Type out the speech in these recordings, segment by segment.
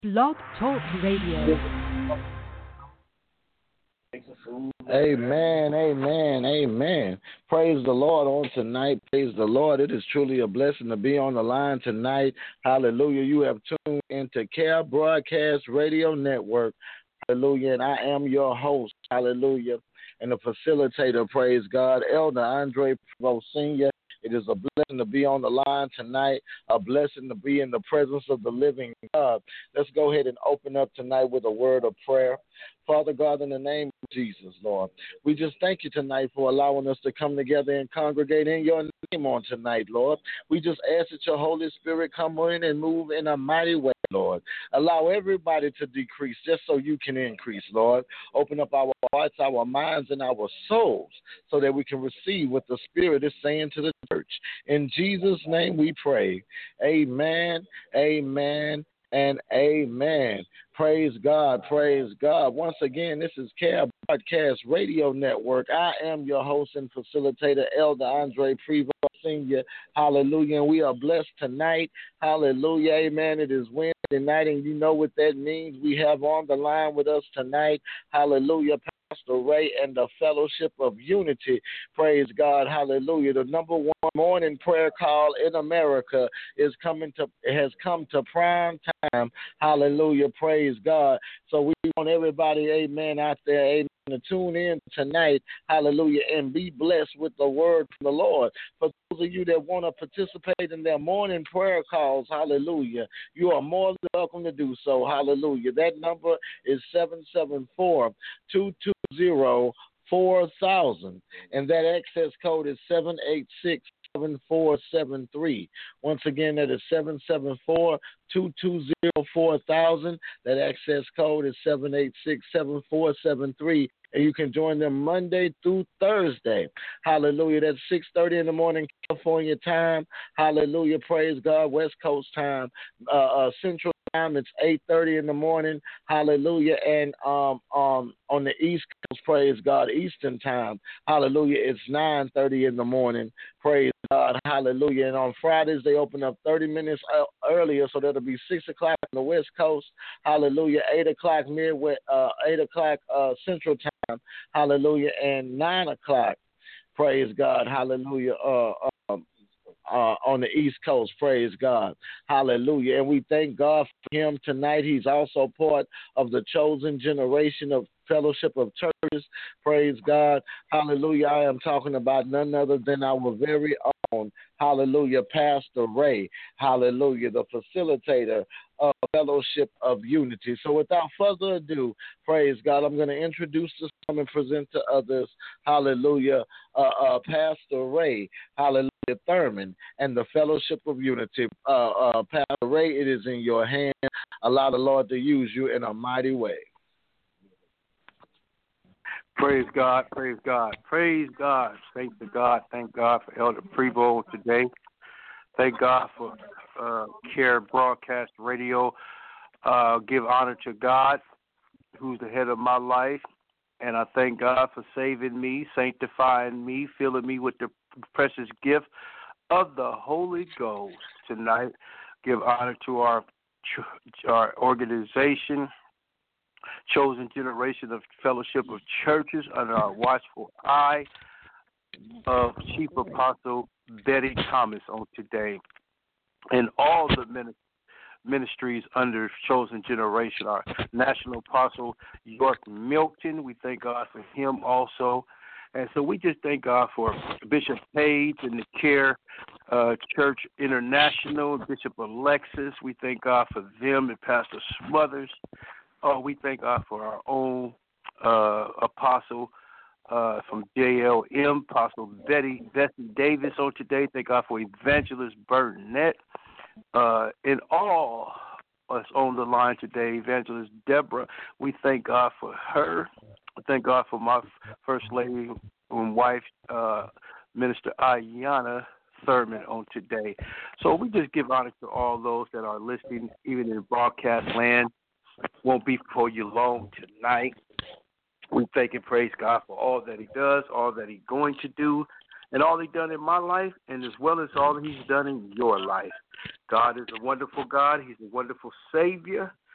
Blog Talk Radio. Amen, amen, amen. Praise the Lord on tonight. Praise the Lord. It is truly a blessing to be on the line tonight. Hallelujah. You have tuned into Care Broadcast Radio Network. Hallelujah. And I am your host. Hallelujah. And the facilitator, praise God, Elder Andre Prevost Sr. It is a blessing to be on the line tonight, a blessing to be in the presence of the living God. Let's go ahead and open up tonight with a word of prayer. Father God, in the name of Jesus, Lord, we just thank you tonight for allowing us to come together and congregate in your name on tonight, Lord. We just ask that your Holy Spirit come in and move in a mighty way, Lord. Allow everybody to decrease just so you can increase, Lord. Open up our hearts, our minds, and our souls so that we can receive what the Spirit is saying to the church. In Jesus' name we pray. Amen, amen, and amen. Praise God, praise God. Once again, this is Care Broadcast Radio Network. I am your host and facilitator, Elder Andre Prevost Sr. Hallelujah. And we are blessed tonight. Hallelujah. Amen. It is Wednesday night, and you know what that means. We have on the line with us tonight. Hallelujah. Pastor Ray and the Fellowship of Unity. Praise God. Hallelujah. The number one morning prayer call in America has come to prime time. Hallelujah. Praise God. So we want everybody, amen, out there, amen, to tune in tonight. Hallelujah. And be blessed with the word from the Lord. For those of you that want to participate in their morning prayer calls, hallelujah, you are more than welcome to do so. Hallelujah. That number is 774-220-4000, and that access code is 786-7473. Once again, that is 774-220-4000. That access code is 786-7473. And you can join them Monday through Thursday. Hallelujah. That's 6:30 in the morning, California time. Hallelujah. Praise God. West Coast time. Central time, it's 8:30 in the morning. Hallelujah. And on the East Coast, praise God, Eastern time. Hallelujah. It's 9:30 in the morning. Praise God. Hallelujah. And on Fridays, they open up 30 minutes earlier, so that'll be 6 o'clock on the West Coast. Hallelujah. 8 o'clock Midwest, 8 o'clock Central time. Hallelujah. And 9 o'clock. Praise God. Hallelujah. On the East Coast. Praise God. Hallelujah. And we thank God for him tonight. He's also part of the chosen generation of Fellowship of Churches. Praise God. Hallelujah. I am talking about none other than our very own, hallelujah, Pastor Ray. Hallelujah, the facilitator of Fellowship of Unity. So without further ado, praise God, I'm going to introduce this and present to others, hallelujah, Pastor Ray, hallelujah, Thurman, and the Fellowship of Unity. Pastor Ray, it is in your hands. Allow the Lord to use you in a mighty way. Praise God, praise God, praise God. Thank God, thank God for Elder Prevost today. Thank God for Care Broadcast Radio. Give honor to God, who's the head of my life. And I thank God for saving me, sanctifying me, filling me with the precious gift of the Holy Ghost tonight. Give honor to our organization, chosen generation of Fellowship of Churches under our watchful eye of Chief Apostle Betty Thomas on today, and all the ministries under chosen generation. Our national apostle York Milton, we thank God for him also. And so we just thank God for Bishop Page and the Care Church International, Bishop Alexis. We thank God for them and Pastor Smothers. We thank God for our own apostle from JLM, Apostle Bessie Davis on today. Thank God for Evangelist Burnett and all us on the line today. Evangelist Deborah, we thank God for her. I thank God for my First Lady and wife, Minister Ayanna Thurman on today. So we just give honor to all those that are listening, even in broadcast land. Won't be before you long tonight. We thank and praise God for all that he does, all that he's going to do, and all he's done in my life, and as well as all he's done in your life. God is a wonderful God. He's a wonderful Savior.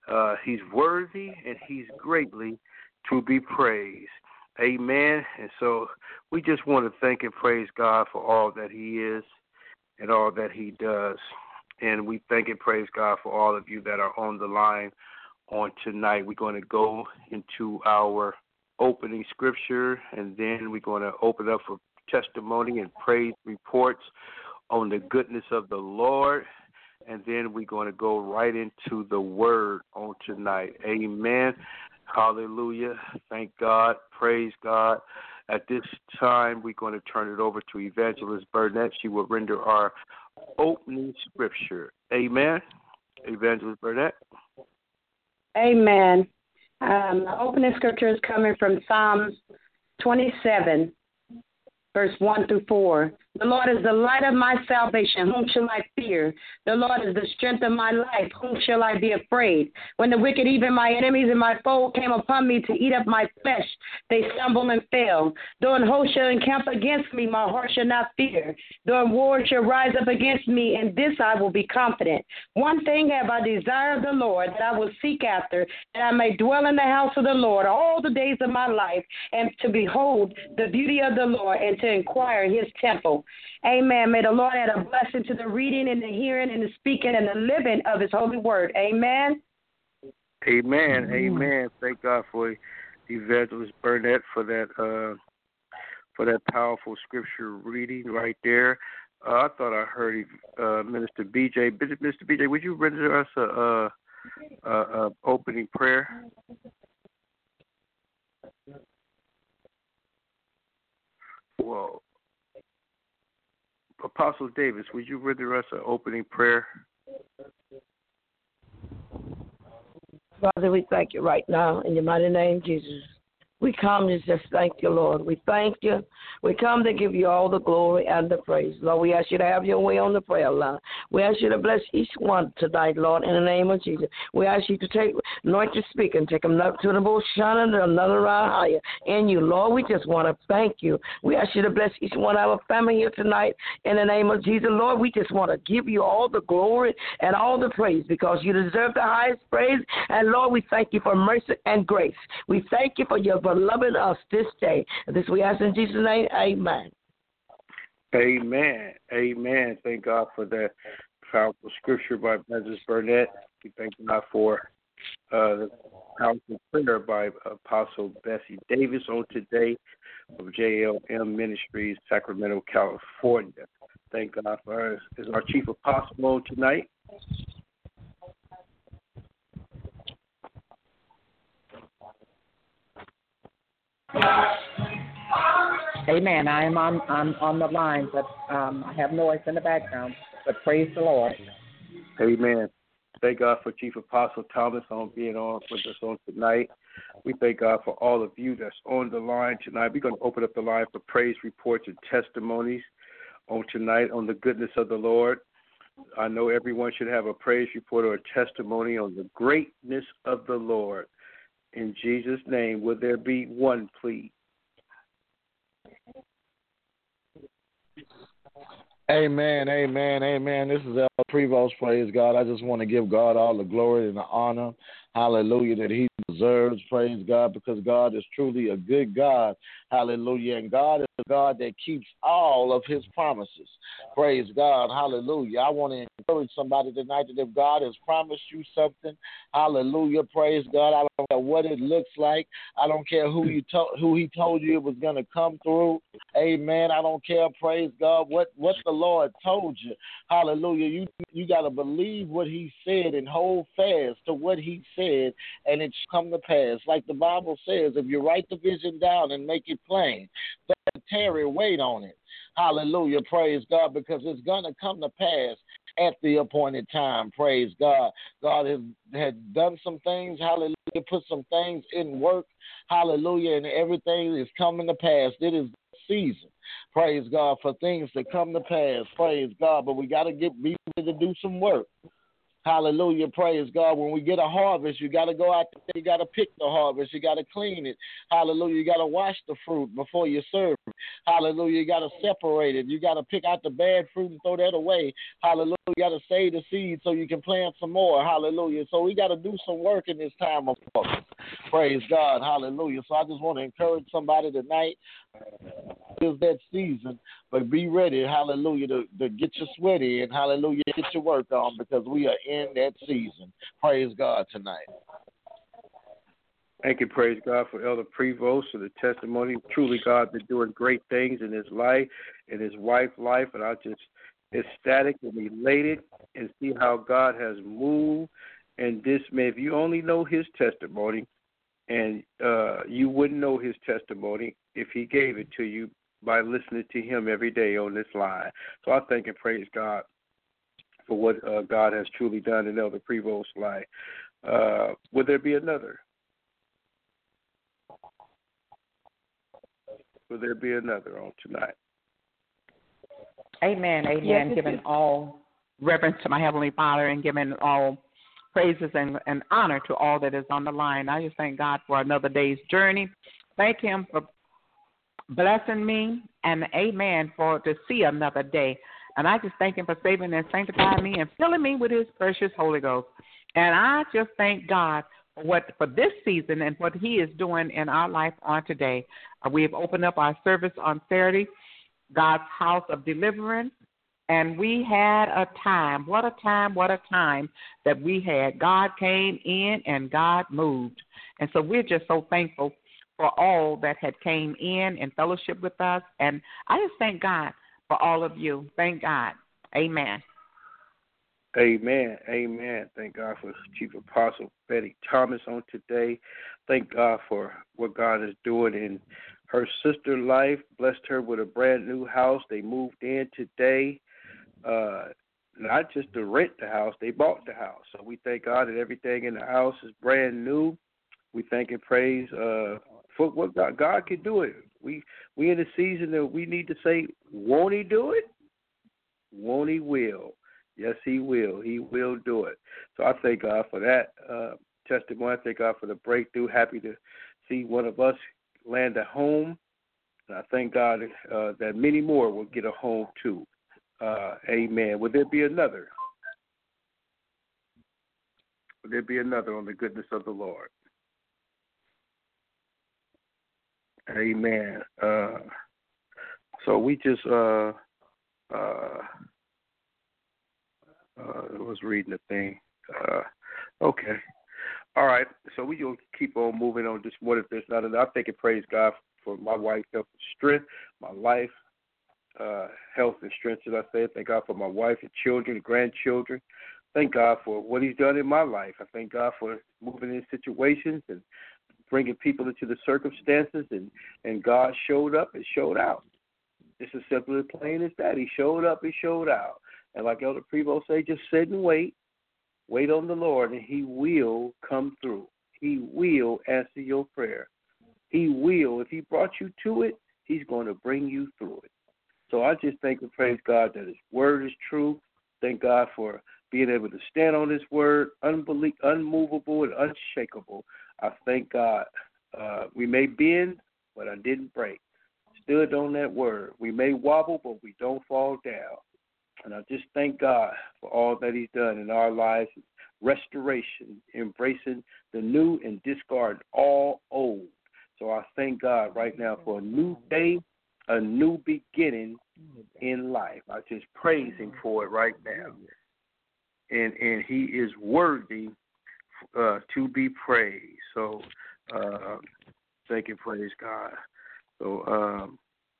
He's worthy and he's greatly to be praised. Amen. And so we just want to thank and praise God for all that he is and all that he does. And we thank and praise God for all of you that are on the line on tonight. We're going to go into our opening scripture, and then we're going to open up for testimony and praise reports on the goodness of the Lord. And then we're going to go right into the word on tonight. Amen. Hallelujah. Thank God. Praise God. At this time, we're going to turn it over to Evangelist Burnett. She will render our opening scripture. Amen. Evangelist Burnett. Amen. The opening scripture is coming from Psalms 27, verse 1 through 4. The Lord is the light of my salvation. Whom shall I fear? The Lord is the strength of my life. Whom shall I be afraid? When the wicked, even my enemies and my foe, came upon me to eat up my flesh, they stumbled and fell. Though an host shall encamp against me, my heart shall not fear. Though a war shall rise up against me, in this I will be confident. One thing have I desired of the Lord, that I will seek after, that I may dwell in the house of the Lord all the days of my life, and to behold the beauty of the Lord, and to inquire in his temple. Amen. May the Lord add a blessing to the reading and the hearing and the speaking and the living of his holy word. Amen. Amen. Amen. Thank God for Evangelist Burnett for that powerful scripture reading right there. I thought I heard Minister BJ. Mr. BJ, would you render us a opening prayer? Whoa. Apostle Davis, would you render us an opening prayer? Father, we thank you right now in your mighty name, Jesus. We come to just thank you, Lord. We thank you. We come to give you all the glory and the praise. Lord, we ask you to have your way on the prayer line. We ask you to bless each one tonight, Lord, in the name of Jesus. We ask you to take anointed speaker and take them up to the bull, shining another round higher in you. Lord, we just want to thank you. We ask you to bless each one of our family here tonight in the name of Jesus. Lord, we just want to give you all the glory and all the praise because you deserve the highest praise. And Lord, we thank you for mercy and grace. We thank you for your loving us this day. This we ask in Jesus' name, amen. Amen. Amen. Thank God for that powerful scripture by Evangelist Burnett. We thank God for the powerful prayer by Apostle Bessie Davis on today of JLM Ministries, Sacramento, California. Thank God for her as our chief apostle on tonight. Amen. I am on the line, but I have noise in the background. But praise the Lord. Amen. Thank God for Chief Apostle Thomas on being on with us on tonight. We thank God for all of you that's on the line tonight. We're going to open up the line for praise reports and testimonies on tonight on the goodness of the Lord. I know everyone should have a praise report or a testimony on the greatness of the Lord. In Jesus' name, will there be one, please? Amen, amen, amen. This is El Prevost, praise God. I just want to give God all the glory and the honor, hallelujah, that he deserves, praise God, because God is truly a good God, hallelujah, and God is a God that keeps all of his promises, praise God, hallelujah. I want to encourage somebody tonight that if God has promised you something, hallelujah, praise God, I don't care what it looks like, I don't care who he told you it was going to come through, amen, I don't care, praise God, what the Lord told you, hallelujah, you got to believe what he said and hold fast to what he said, and it shall come to pass. Like the Bible says, if you write the vision down and make it plain, don't tarry, wait on it. Hallelujah, praise God, because it's going to come to pass at the appointed time, praise God. God has done some things, hallelujah, put some things in work, hallelujah, and everything is coming to pass. It is the season, praise God, for things to come to pass, praise God, but we got to be ready to do some work. Hallelujah, praise God. When we get a harvest, you got to go out there, you got to pick the harvest, you got to clean it. Hallelujah, you got to wash the fruit before you serve it. Hallelujah, you got to separate it. You got to pick out the bad fruit and throw that away. Hallelujah, you got to save the seed so you can plant some more. Hallelujah. So we got to do some work in this time of harvest. Praise God. Hallelujah. So I just want to encourage somebody tonight. Is that season, but be ready, hallelujah, to get your sweat in, hallelujah, get your work on, because we are in that season. Praise God tonight. Thank you, praise God, for Elder Prevost for the testimony. Truly, God been doing great things in his life, in his wife's life, and I just ecstatic and elated and see how God has moved. And this man, if you only know his testimony, and you wouldn't know his testimony if he gave it to you by listening to him every day on this line. So I thank and praise God for what God has truly done in Elder Prevost's life. Would there be another? Will there be another on tonight? Amen, amen. Yes, giving all reverence to my Heavenly Father and giving all praises and honor to all that is on the line. I just thank God for another day's journey. Thank him for blessing me, and amen, for to see another day. And I just thank him for saving and sanctifying me and filling me with his precious Holy Ghost. And I just thank God for this season and what he is doing in our life on today. We have opened up our service on Saturday, God's House of Deliverance, and we had a time. What a time that we had. God came in and God moved. And so we're just so thankful for all that had came in and fellowship with us. And I just thank God for all of you. Thank God. Amen. Amen. Amen. Thank God for Chief Apostle Betty Thomas on today. Thank God for what God is doing in her sister's life. Blessed her with a brand new house. They moved in today. Not just to rent the house, they bought the house. So we thank God that everything in the house is brand new. We thank and praise for what God can do it. We in a season that we need to say, won't he do it? Won't he will? Yes, he will. He will do it. So I thank God for that testimony. I thank God for the breakthrough. Happy to see one of us land a home. And I thank God that many more will get a home too. Amen. Would there be another? Would there be another on the goodness of the Lord? Amen. So we just was reading the thing. Okay. All right. So we will keep on moving on this morning. If there's not enough, I thank and praise God for my wife's health and strength, my life, health and strength, as I say. Thank God for my wife and children and grandchildren. Thank God for what he's done in my life. I thank God for moving in situations and bringing people into the circumstances, and God showed up and showed out. It's as simple and plain as that. He showed up, he showed out. And like Elder Prevost say, just sit and wait. Wait on the Lord, and he will come through. He will answer your prayer. He will. If he brought you to it, he's going to bring you through it. So I just thank and praise God that his word is true. Thank God for being able to stand on his word, unmovable and unshakable. I thank God. We may bend, but I didn't break. Stood on that word. We may wobble, but we don't fall down. And I just thank God for all that he's done in our lives, restoration, embracing the new and discarding all old. So I thank God right now for a new day, a new beginning in life. I just praise him for it right now. And he is worthy to be praised. So thank and praise God. So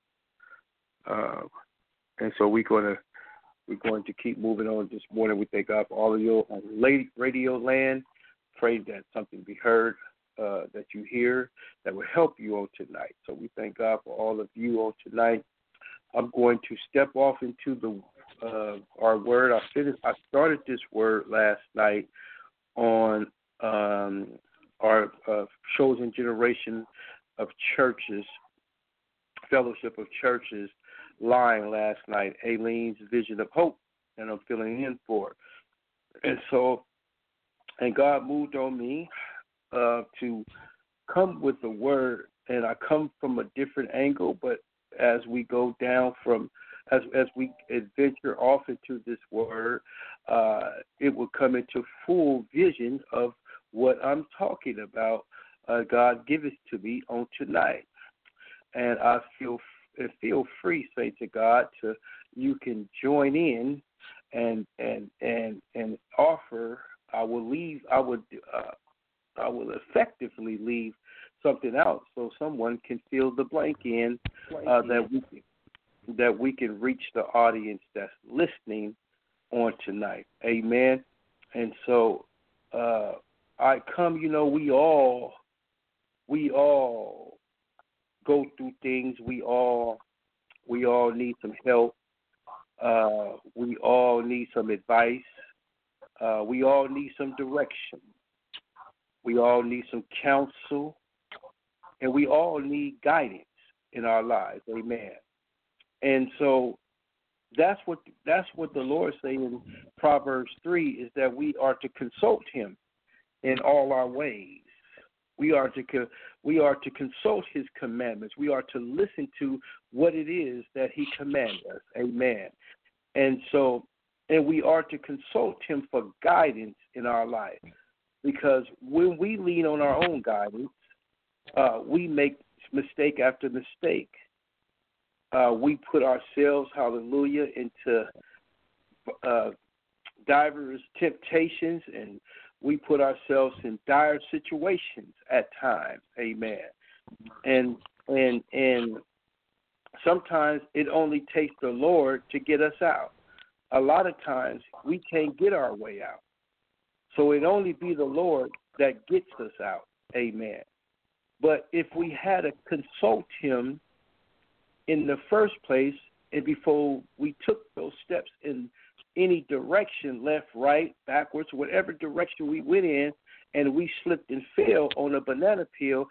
and so we're going to keep moving on this morning. We thank God for all of you on radio land. Pray that something be heard that you hear that will help you on tonight. So we thank God for all of you on tonight. I'm going to step off into our word. I started this word last night on our chosen generation of churches, fellowship of churches line last night, Aileen's Vision of Hope, and I'm filling in for it. And God moved on me to come with the word, and I come from a different angle, but as we go down as we adventure off into this word, it will come into full vision of what I'm talking about. God give it to me on tonight, and I feel free, say to God, you can join in and offer. I will effectively leave something out so someone can fill the blank in, that we can reach the audience that's listening on tonight. Amen. And so I come, we all go through things. We all need some help. We all need some advice. We all need some direction. We all need some counsel. And we all need guidance in our lives. Amen. And so that's what the Lord says in Proverbs 3 is that we are to consult Him in all our ways. We are to consult His commandments. We are to listen to what it is that He commands us. Amen. And we are to consult Him for guidance in our life, because when we lean on our own guidance, we make mistake after mistake. We put ourselves, hallelujah, into diverse temptations, and we put ourselves in dire situations at times. Amen. And sometimes it only takes the Lord to get us out. A lot of times we can't get our way out. So it only be the Lord that gets us out. Amen. But if we had to consult Him in the first place, and before we took those steps in any direction, left, right, backwards, whatever direction we went in, and we slipped and fell on a banana peel,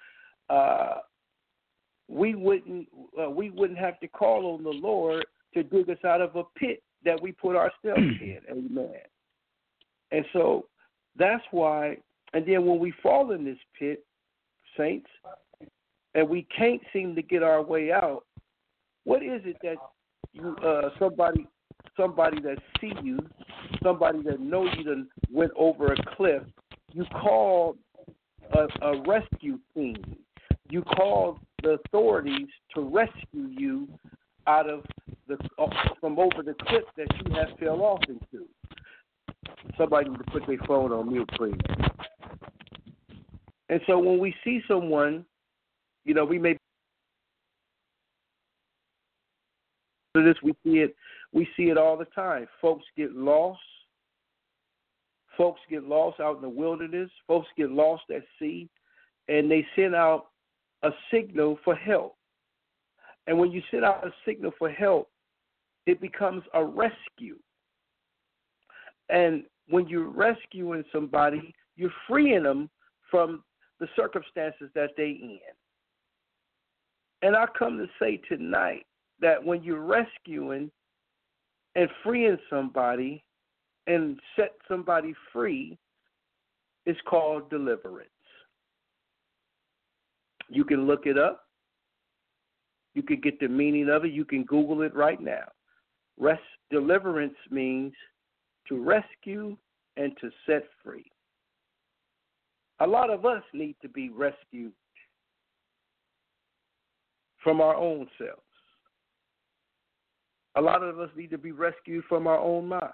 we wouldn't have to call on the Lord to dig us out of a pit that we put ourselves in. Amen. And so that's why, and then when we fall in this pit, saints, and we can't seem to get our way out, what is it that you, somebody that see you, somebody that know you done went over a cliff, you call a rescue team. You call the authorities to rescue you out of from over the cliff that you have fell off into. Somebody to put their phone on mute, please. And so when we see someone, we may do this. We see it all the time. Folks get lost. Folks get lost out in the wilderness. Folks get lost at sea, and they send out a signal for help. And when you send out a signal for help, it becomes a rescue. And when you're rescuing somebody, you're freeing them from the circumstances that they're in. And I come to say tonight that when you're rescuing and freeing somebody and set somebody free, it's called deliverance. You can look it up. You can get the meaning of it. You can Google it right now. Deliverance means to rescue and to set free. A lot of us need to be rescued from our own selves. A lot of us need to be rescued from our own minds.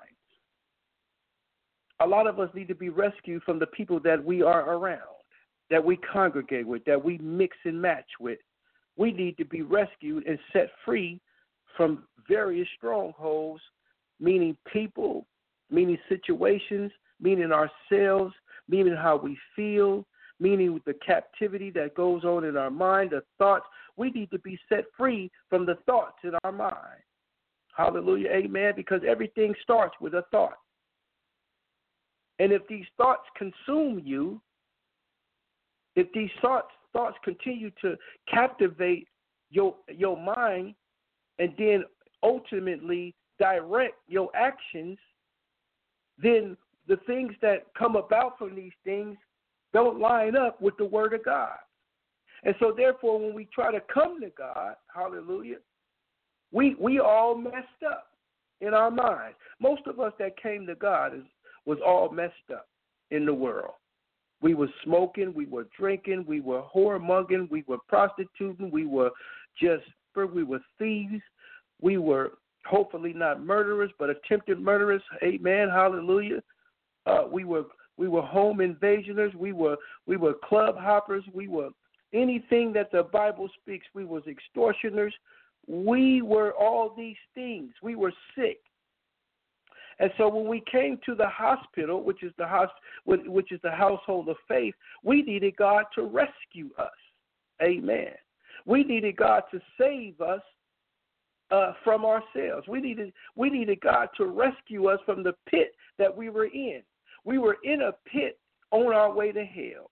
A lot of us need to be rescued from the people that we are around, that we congregate with, that we mix and match with. We need to be rescued and set free from various strongholds, meaning people, meaning situations, meaning ourselves, meaning how we feel, meaning the captivity that goes on in our mind, the thoughts. We need to be set free from the thoughts in our mind. Hallelujah, amen, because everything starts with a thought. And if these thoughts consume you, if these thoughts continue to captivate your mind and then ultimately direct your actions, then the things that come about from these things don't line up with the Word of God. And so, therefore, when we try to come to God, hallelujah, we all messed up in our minds. Most of us that came to God was all messed up in the world. We were smoking, we were drinking, we were whoremongering, we were prostituting, we were thieves, we were hopefully not murderers, but attempted murderers. Amen, hallelujah. We were home invasioners, we were club hoppers, we were anything that the Bible speaks. We was extortioners. We were all these things. We were sick. And so when we came to the hospital, which is the household of faith, we needed God to rescue us. Amen. We needed God to save us from ourselves. We needed God to rescue us from the pit that we were in. We were in a pit on our way to hell.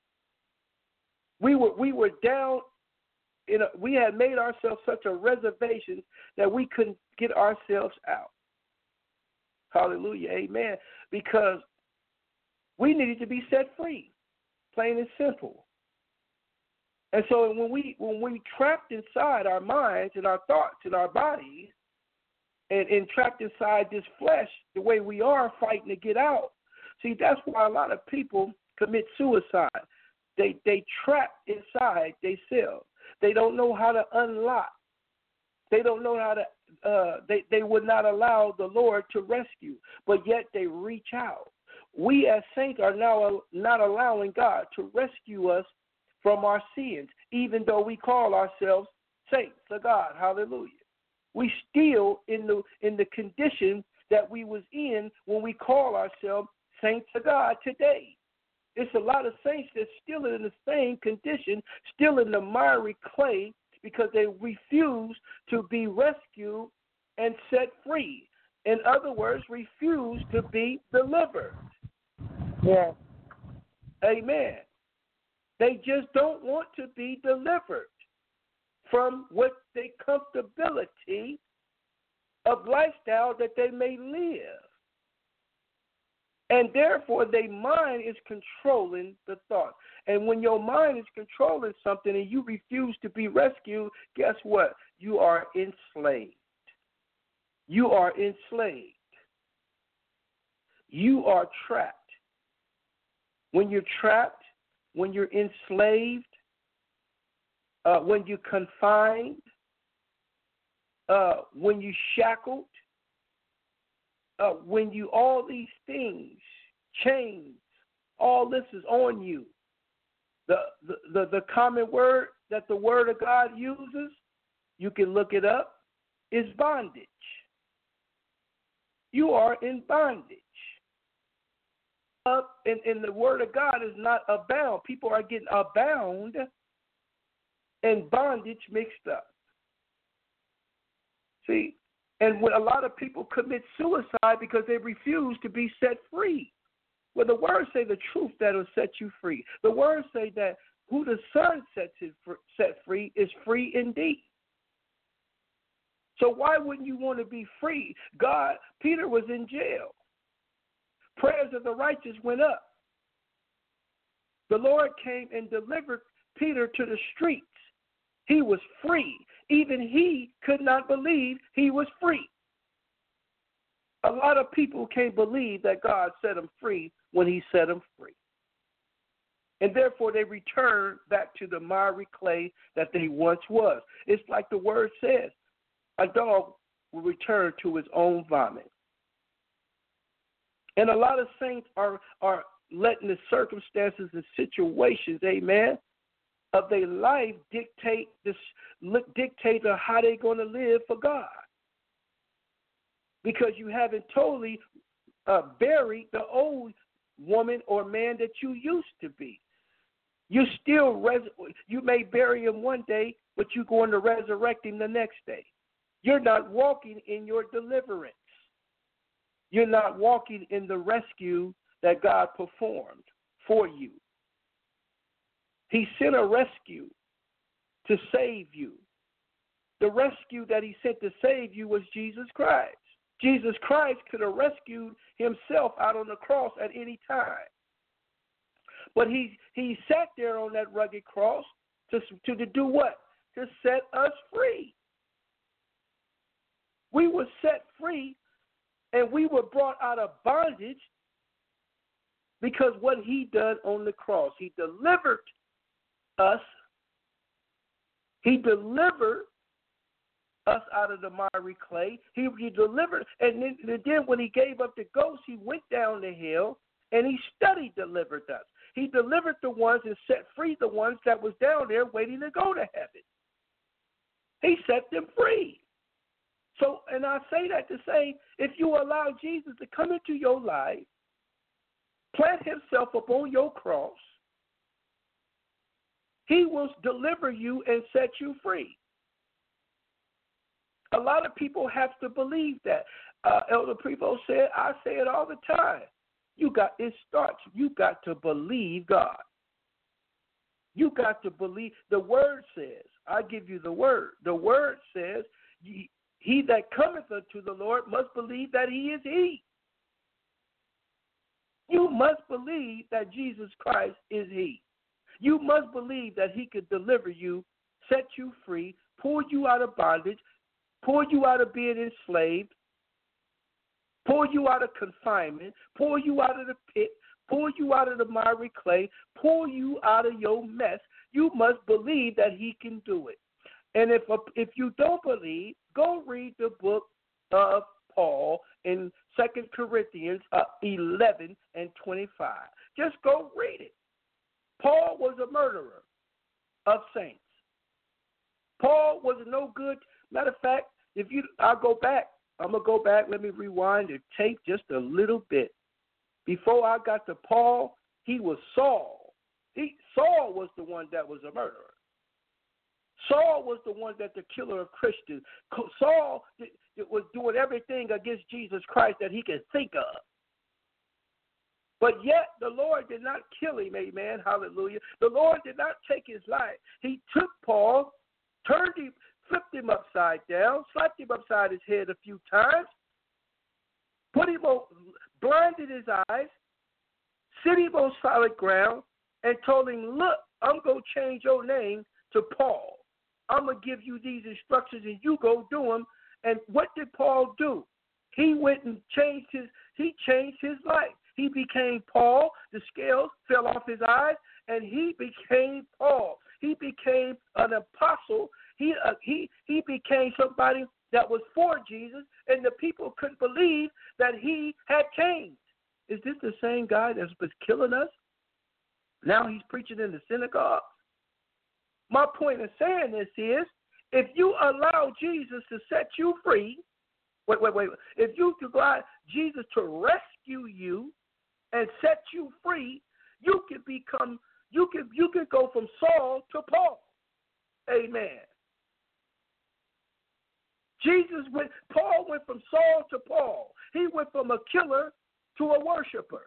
We were down. We had made ourselves such a reservation that we couldn't get ourselves out. Hallelujah, amen. Because we needed to be set free, plain and simple. And so when we trapped inside our minds and our thoughts and our bodies, and trapped inside this flesh, the way we are fighting to get out. See, that's why a lot of people commit suicide. They trap inside themselves. They don't know how to unlock. They don't know how to. They would not allow the Lord to rescue, but yet they reach out. We as saints are now not allowing God to rescue us from our sins, even though we call ourselves saints of God. Hallelujah. We still in the condition that we was in when we call ourselves saints of God today. It's a lot of saints that's still in the same condition, still in the miry clay, because they refuse to be rescued and set free. In other words, refuse to be delivered. Yes. Amen. They just don't want to be delivered from what the comfortability of lifestyle that they may live. And therefore, their mind is controlling the thought. And when your mind is controlling something and you refuse to be rescued, guess what? You are enslaved. You are enslaved. You are trapped. When you're trapped, when you're enslaved, when you're confined, when you're shackled, when you, all these things, chains, all this is on you. The common word that the Word of God uses, you can look it up, is bondage. You are in bondage. And the Word of God is not abound. People are getting abound and bondage mixed up. See? And when a lot of people commit suicide because they refuse to be set free. Well, the Word say the truth that will set you free. The Word say that who the Son set free is free indeed. So why wouldn't you want to be free? Peter was in jail. Prayers of the righteous went up. The Lord came and delivered Peter to the streets. He was free. Even he could not believe he was free. A lot of people can't believe that God set them free when he set them free. And therefore they return back to the miry clay that they once was. It's like the Word says, a dog will return to his own vomit. And a lot of saints are letting the circumstances and situations, amen, of their life dictate how they're going to live for God. Because you haven't totally buried the old woman or man that you used to be. You may bury him one day, but you're going to resurrect him the next day. You're not walking in your deliverance. You're not walking in the rescue that God performed for you. He sent a rescue to save you. The rescue that he sent to save you was Jesus Christ. Jesus Christ could have rescued himself out on the cross at any time. But he sat there on that rugged cross to do what? To set us free. We were set free, and we were brought out of bondage because what he done on the cross. He delivered us. He delivered us out of the miry clay. He delivered, and then when he gave up the ghost, he went down to hell, and he delivered us. He delivered the ones and set free the ones that was down there waiting to go to heaven. He set them free. So, and I say that to say, if you allow Jesus to come into your life, plant himself upon your cross, he will deliver you and set you free. A lot of people have to believe that. Elder Prevost said, I say it all the time. You got to believe God. You got to believe. The word says, I give you the word. The word says, he that cometh unto the Lord must believe that he is he. You must believe that Jesus Christ is he. You must believe that he could deliver you, set you free, pull you out of bondage, pull you out of being enslaved, pull you out of confinement, pull you out of the pit, pull you out of the miry clay, pull you out of your mess. You must believe that he can do it. And if you don't believe, go read the book of Paul in 2 Corinthians 11 and 25. Just go read it. Paul was a murderer of saints. Paul was no good. Matter of fact, I'm going to go back. Let me rewind the tape just a little bit. Before I got to Paul, he was Saul. Saul was the one that was a murderer. Saul was the one that the killer of Christians. Saul was doing everything against Jesus Christ that he could think of. But yet the Lord did not kill him, amen, hallelujah. The Lord did not take his life. He took Paul, turned him, flipped him upside down, slapped him upside his head a few times, blinded his eyes, set him on solid ground, and told him, look, I'm going to change your name to Paul. I'm going to give you these instructions, and you go do them. And what did Paul do? He went and changed his life. He became Paul. The scales fell off his eyes, and he became Paul. He became an apostle. He became somebody that was for Jesus, and the people couldn't believe that he had changed. Is this the same guy that was killing us? Now he's preaching in the synagogue. My point of saying this is, if you allow Jesus to set you free, if you allow Jesus to rescue you and set you free, you can go from Saul to Paul. Amen. Paul went from Saul to Paul. He went from a killer to a worshiper.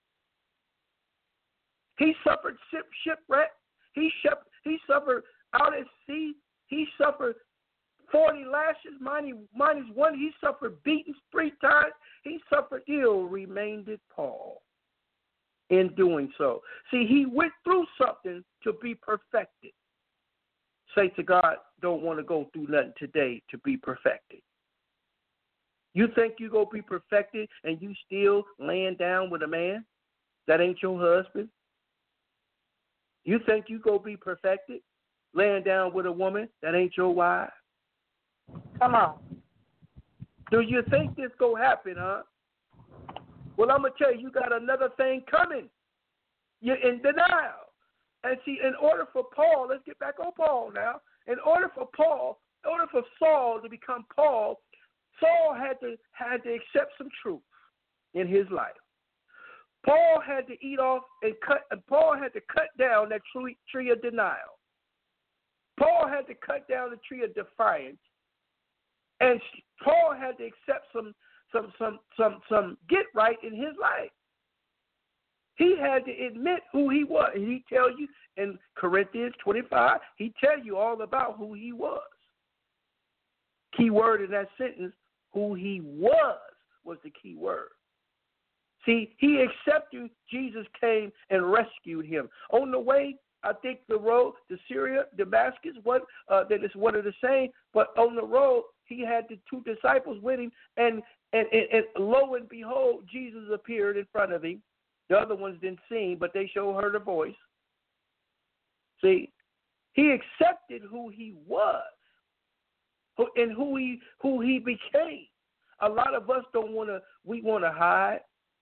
He suffered shipwreck. He suffered out at sea. He suffered 40 lashes minus one. He suffered beatings 3 times. He suffered ill, remained it Paul in doing so. See, he went through something to be perfected. Say to God, don't want to go through nothing today to be perfected. You think you going to be perfected and you still laying down with a man that ain't your husband? You think you going to be perfected laying down with a woman that ain't your wife? Come on. Do you think this going to happen, huh? Well, I'm going to tell you, you got another thing coming. You're in denial. And see, in order for Paul, let's get back on Paul now. In order for Saul to become Paul, Saul had to accept some truth in his life. Paul had to Paul had to cut down that tree of denial. Paul had to cut down the tree of defiance. And Paul had to accept some get right in his life. He had to admit who he was. And he tell you in Corinthians 25, he tell you all about who he was. Key word in that sentence, who he was the key word. See, he accepted Jesus came and rescued him. On the way, I think the road to Syria, Damascus, that is one of the same. But on the road, he had the two disciples with him, and lo and behold, Jesus appeared in front of him. The other ones didn't see him, but they sure heard a voice. See, he accepted who he was and who he became. A lot of us we want to hide.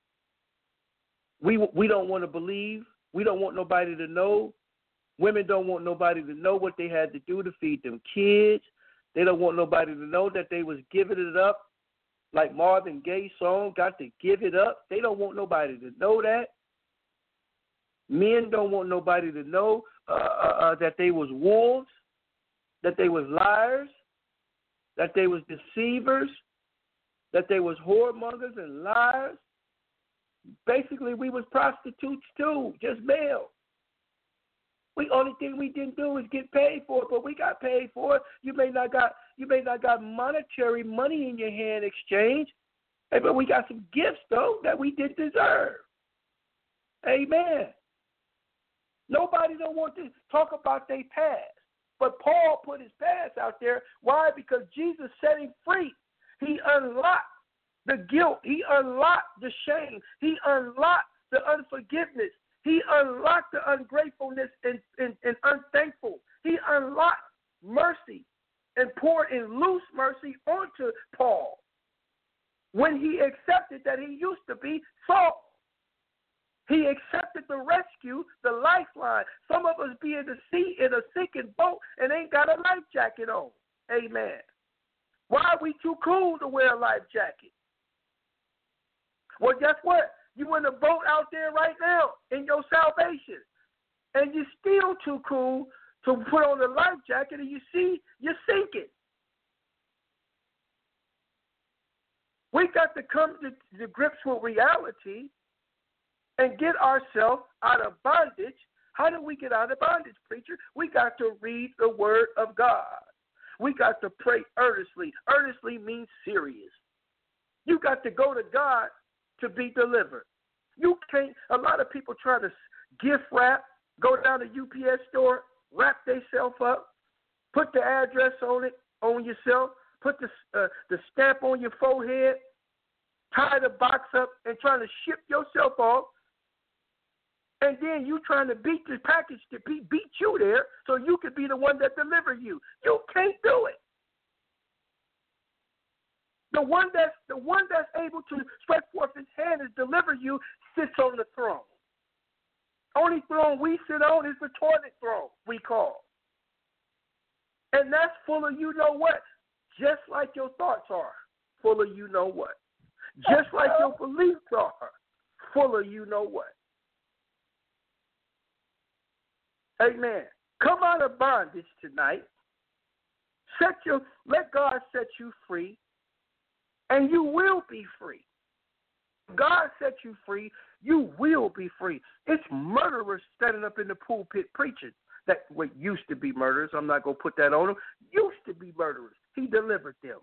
We don't want to believe. We don't want nobody to know. Women don't want nobody to know what they had to do to feed them kids. They don't want nobody to know that they was giving it up, like Marvin Gaye's song, got to give it up. They don't want nobody to know that. Men don't want nobody to know that they was wolves, that they was liars, that they was deceivers, that they was whoremongers and liars. Basically, we was prostitutes too, just male. The only thing we didn't do is get paid for it, but we got paid for it. You may not got monetary money in your hand exchange, but we got some gifts though that we didn't deserve. Amen. Nobody don't want to talk about their past, but Paul put his past out there. Why? Because Jesus set him free. He unlocked the guilt. He unlocked the shame. He unlocked the unforgiveness. He unlocked the ungratefulness and unthankful. He unlocked mercy and poured in loose mercy onto Paul when he accepted that he used to be Saul. He accepted the rescue, the lifeline. Some of us be in the sea in a sinking boat and ain't got a life jacket on. Amen. Why are we too cool to wear a life jacket? Well, guess what? You in a boat out there right now in your salvation, and you're still too cool to put on a life jacket, and you see you're sinking. We got to come to grips with reality and get ourselves out of bondage. How do we get out of bondage, preacher? We got to read the Word of God. We got to pray earnestly. Earnestly means serious. You got to go to God to be delivered. You can't. A lot of people try to gift wrap, go down to UPS store, wrap themselves up, put the address on it, on yourself, put the stamp on your forehead, tie the box up, and trying to ship yourself off. And then you trying to beat the package to beat you there so you could be the one that deliver you. You can't do it. The one that's able to stretch forth his hand and deliver you sits on the throne. Only throne we sit on is the toilet throne, we call. And that's full of you know what? Just like your thoughts are, full of you know what? Just like your beliefs are, full of you know what? Amen. Come out of bondage tonight. Let God set you free, and you will be free. God set you free, you will be free. It's murderers standing up in the pulpit preaching that what used to be murderers. I'm not going to put that on them. Used to be murderers. He delivered them.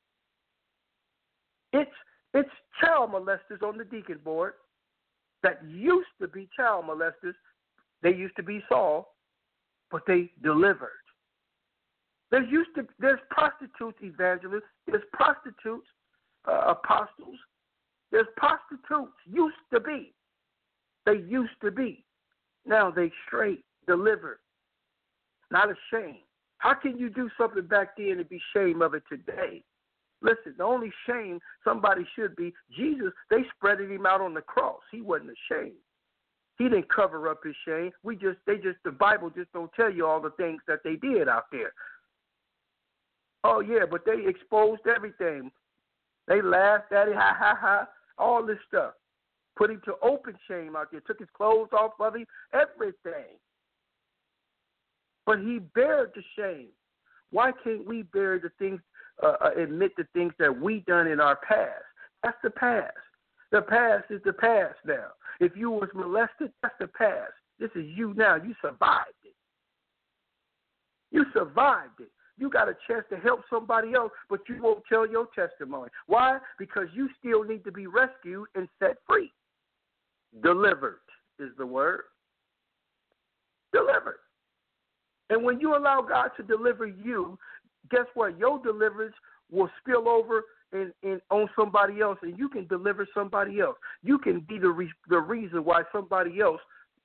It's child molesters on the deacon board that used to be child molesters. They used to be Saul, but they delivered. There's prostitutes evangelists. There's prostitutes apostles. There's prostitutes used to be. They used to be. Now they straight delivered. Not ashamed. How can you do something back then and be ashamed of it today? Listen, the only shame somebody should be, Jesus, they spreaded him out on the cross. He wasn't ashamed. He didn't cover up his shame. The Bible just don't tell you all the things that they did out there. Oh yeah, but they exposed everything. They laughed at it, ha ha ha, all this stuff. Put him to open shame out there. Took his clothes off of him, everything. But he bared the shame. Why can't we bear the things, admit the things that we done in our past? That's the past. The past is the past now. If you was molested, that's the past. This is you now. You survived it. You survived it. You got a chance to help somebody else, but you won't tell your testimony. Why? Because you still need to be rescued and set free. Delivered is the word. Delivered. And when you allow God to deliver you, guess what? Your deliverance will spill over on somebody else, and you can deliver somebody else. You can be the reason why somebody else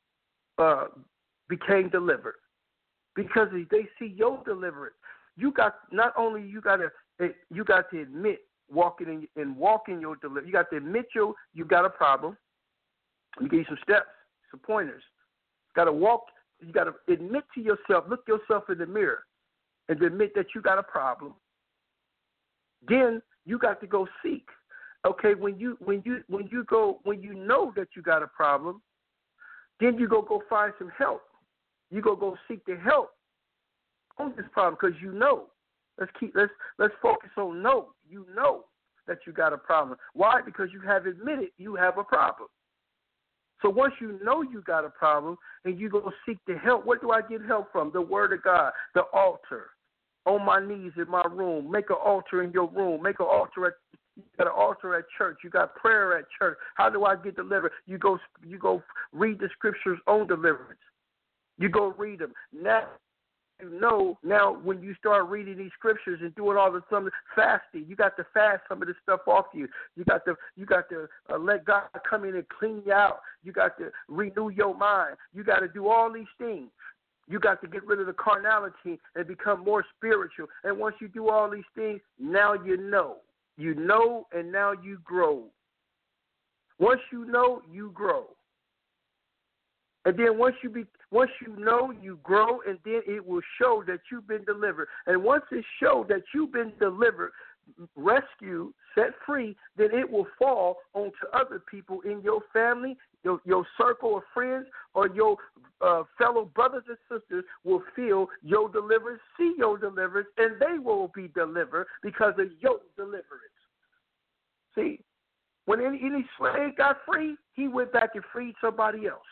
became delivered, because they see your deliverance. You got not only you got to admit walking your deliverance. You got to admit you got a problem. You give you some steps, some pointers. You got to walk. You got to admit to yourself, look yourself in the mirror, and admit that you got a problem. Then you got to go seek. Okay, when you know that you got a problem, then you go find some help. You go seek the help on this problem, because you know. Let's focus on know. You know that you got a problem. Why? Because you have admitted you have a problem. So once you know you got a problem and you go seek the help, where do I get help from? The Word of God, the altar. On my knees in my room. Make an altar in your room. Make an altar you got an altar at church. You got prayer at church. How do I get delivered? You go read the scriptures on deliverance. You go read them. Now when you start reading these scriptures and doing all the fasting, you got to fast some of this stuff off you. You got to let God come in and clean you out. You got to renew your mind. You got to do all these things. You got to get rid of the carnality and become more spiritual. And once you do all these things, now you know. You know, and now you grow. Once you know, you grow. And then once you know, you grow, and then it will show that you've been delivered. And once it shows that you've been delivered, rescued, set free, then it will fall onto other people in your family, your circle of friends, or your fellow brothers and sisters will feel your deliverance, see your deliverance, and they will be delivered because of your deliverance. See, when any slave got free, he went back and freed somebody else.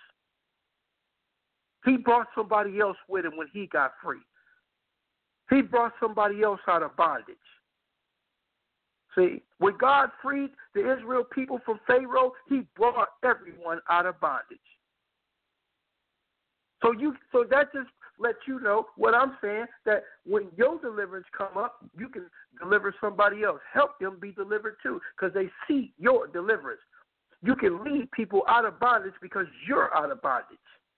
He brought somebody else with him when he got free. He brought somebody else out of bondage. See, when God freed the Israel people from Pharaoh, he brought everyone out of bondage. So that just lets you know what I'm saying, that when your deliverance come up, you can deliver somebody else. Help them be delivered too, because they see your deliverance. You can lead people out of bondage because you're out of bondage.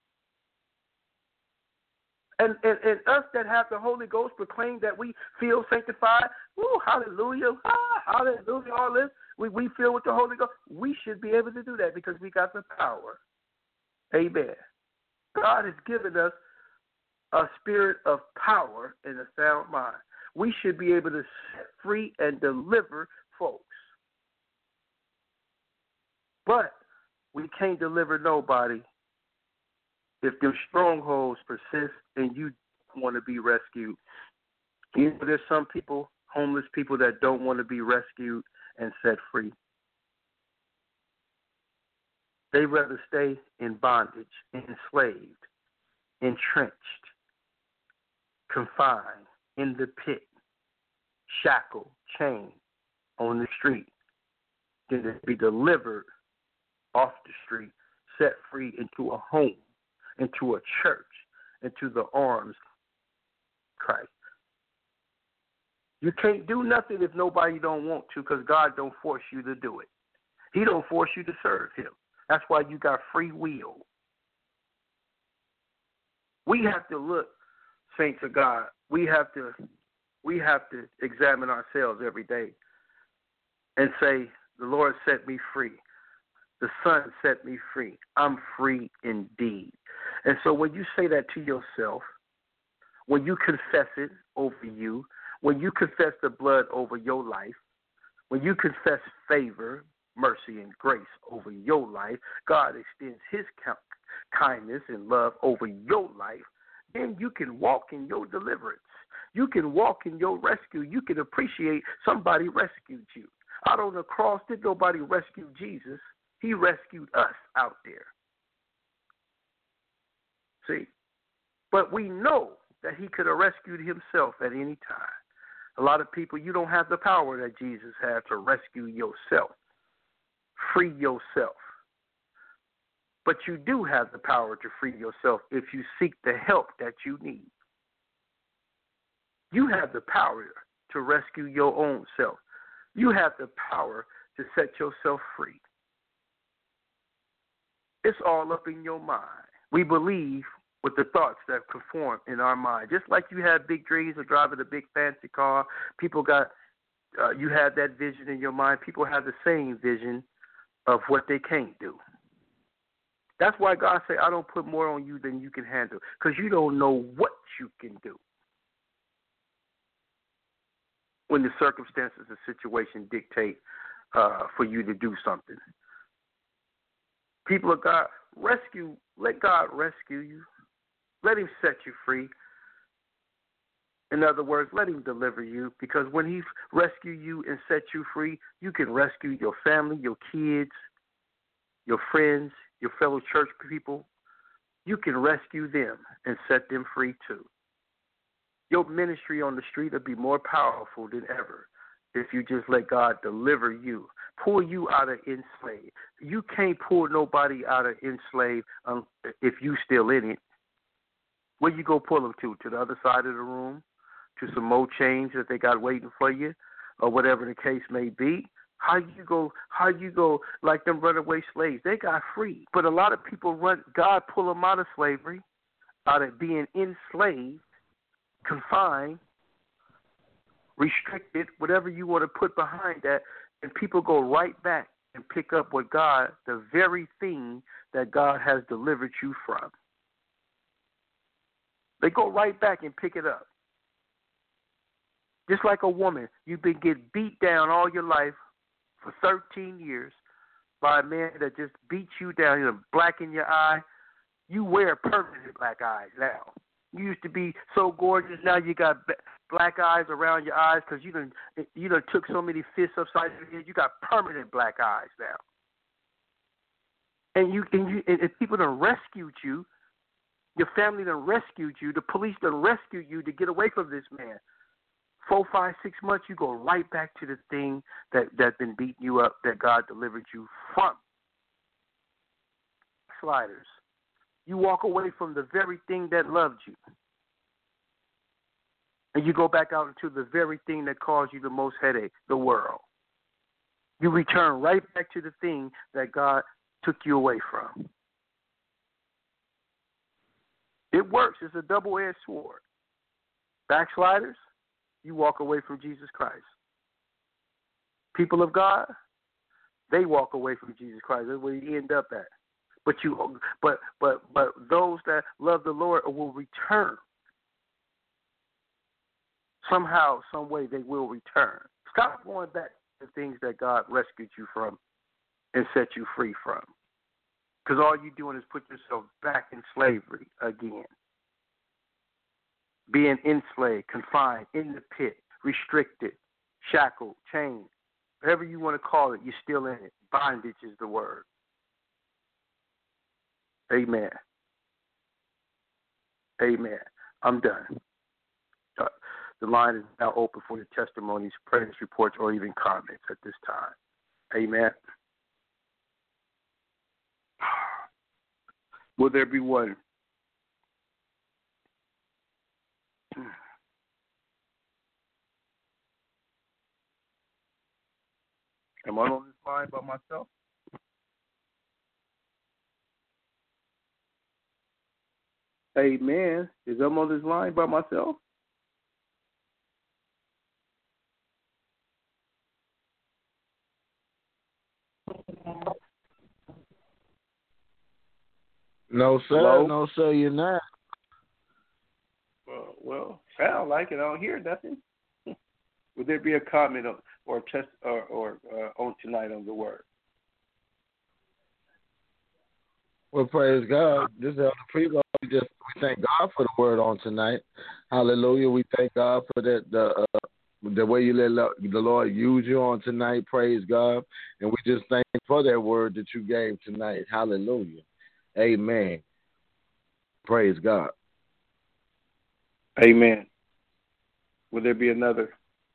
And us that have the Holy Ghost proclaim that we feel sanctified. Ooh, hallelujah, hallelujah, all this. We feel with the Holy Ghost. We should be able to do that because we got the power. Amen. God has given us a spirit of power and a sound mind. We should be able to set free and deliver folks. But we can't deliver nobody if their strongholds persist and you want to be rescued. You know, there's some people, homeless people, that don't want to be rescued and set free. They rather stay in bondage, enslaved, entrenched, confined, in the pit, shackled, chained, on the street, than to be delivered off the street, set free into a home, into a church, into the arms of Christ. You can't do nothing if nobody don't want to, because God don't force you to do it. He don't force you to serve him. That's why you got free will. We have to look, saints of God, we have to examine ourselves every day and say, the Lord set me free. The Son set me free. I'm free indeed. And so when you say that to yourself, when you confess it over you, when you confess the blood over your life, when you confess favor, mercy, and grace over your life, God extends his kindness and love over your life, then you can walk in your deliverance. You can walk in your rescue. You can appreciate somebody rescued you. Out on the cross, did nobody rescue Jesus? He rescued us out there. See? But we know that he could have rescued himself at any time. A lot of people, you don't have the power that Jesus had to rescue yourself, free yourself. But you do have the power to free yourself if you seek the help that you need. You have the power to rescue your own self. You have the power to set yourself free. It's all up in your mind. We believe with the thoughts that conform in our mind. Just like you have big dreams of driving a big fancy car, people got, you have that vision in your mind. People have the same vision of what they can't do. That's why God said, I don't put more on you than you can handle, because you don't know what you can do when the circumstances and situation dictate for you to do something. People of God, let God rescue you. Let him set you free. In other words, let him deliver you, because when he rescue you and set you free, you can rescue your family, your kids, your friends, your fellow church people. You can rescue them and set them free too. Your ministry on the street will be more powerful than ever if you just let God deliver you, pull you out of enslaved. You can't pull nobody out of enslaved if you still in it. Where you go pull them to? To the other side of the room? To some more change that they got waiting for you? Or whatever the case may be? How you go like them runaway slaves? They got free. But a lot of people God pull them out of slavery, out of being enslaved, confined, restricted, whatever you want to put behind that, and people go right back and pick up what God, the very thing that God has delivered you from. They go right back and pick it up. Just like a woman, you've been getting beat down all your life for 13 years by a man that just beats you down, black in your eye. You wear permanent black eyes now. You used to be so gorgeous. Now you got black eyes around your eyes because you done took so many fists upside your head. You got permanent black eyes now. And people done rescued you. Your family done rescued you. The police done rescued you to get away from this man. 4, 5, 6 months, you go right back to the thing that's been beating you up, that God delivered you from. Sliders. You walk away from the very thing that loved you. And you go back out into the very thing that caused you the most headache, the world. You return right back to the thing that God took you away from. It works. It's a double-edged sword. Backsliders, you walk away from Jesus Christ. People of God, they walk away from Jesus Christ. That's where you end up at. But those that love the Lord will return. Somehow, some way, they will return. Stop going back to things that God rescued you from and set you free from. Because all you're doing is put yourself back in slavery again. Being enslaved, confined, in the pit, restricted, shackled, chained, whatever you want to call it, you're still in it. Bondage is the word. Amen. Amen. I'm done. The line is now open for your testimonies, prayers, reports, or even comments at this time. Amen. Will there be one? Am I on this line by myself? Amen. Is I'm on this line by myself? No, sir. Hello? No, sir, you're not. Well, sound like it. I don't hear nothing. Would there be a comment or test or on tonight on the word? Well, praise God. This is Elder Prebo. We thank God for the word on tonight. Hallelujah. We thank God for that the way you let the Lord use you on tonight. Praise God. And we just thank you for that word that you gave tonight. Hallelujah. Amen. Praise God. Amen. Will there be another?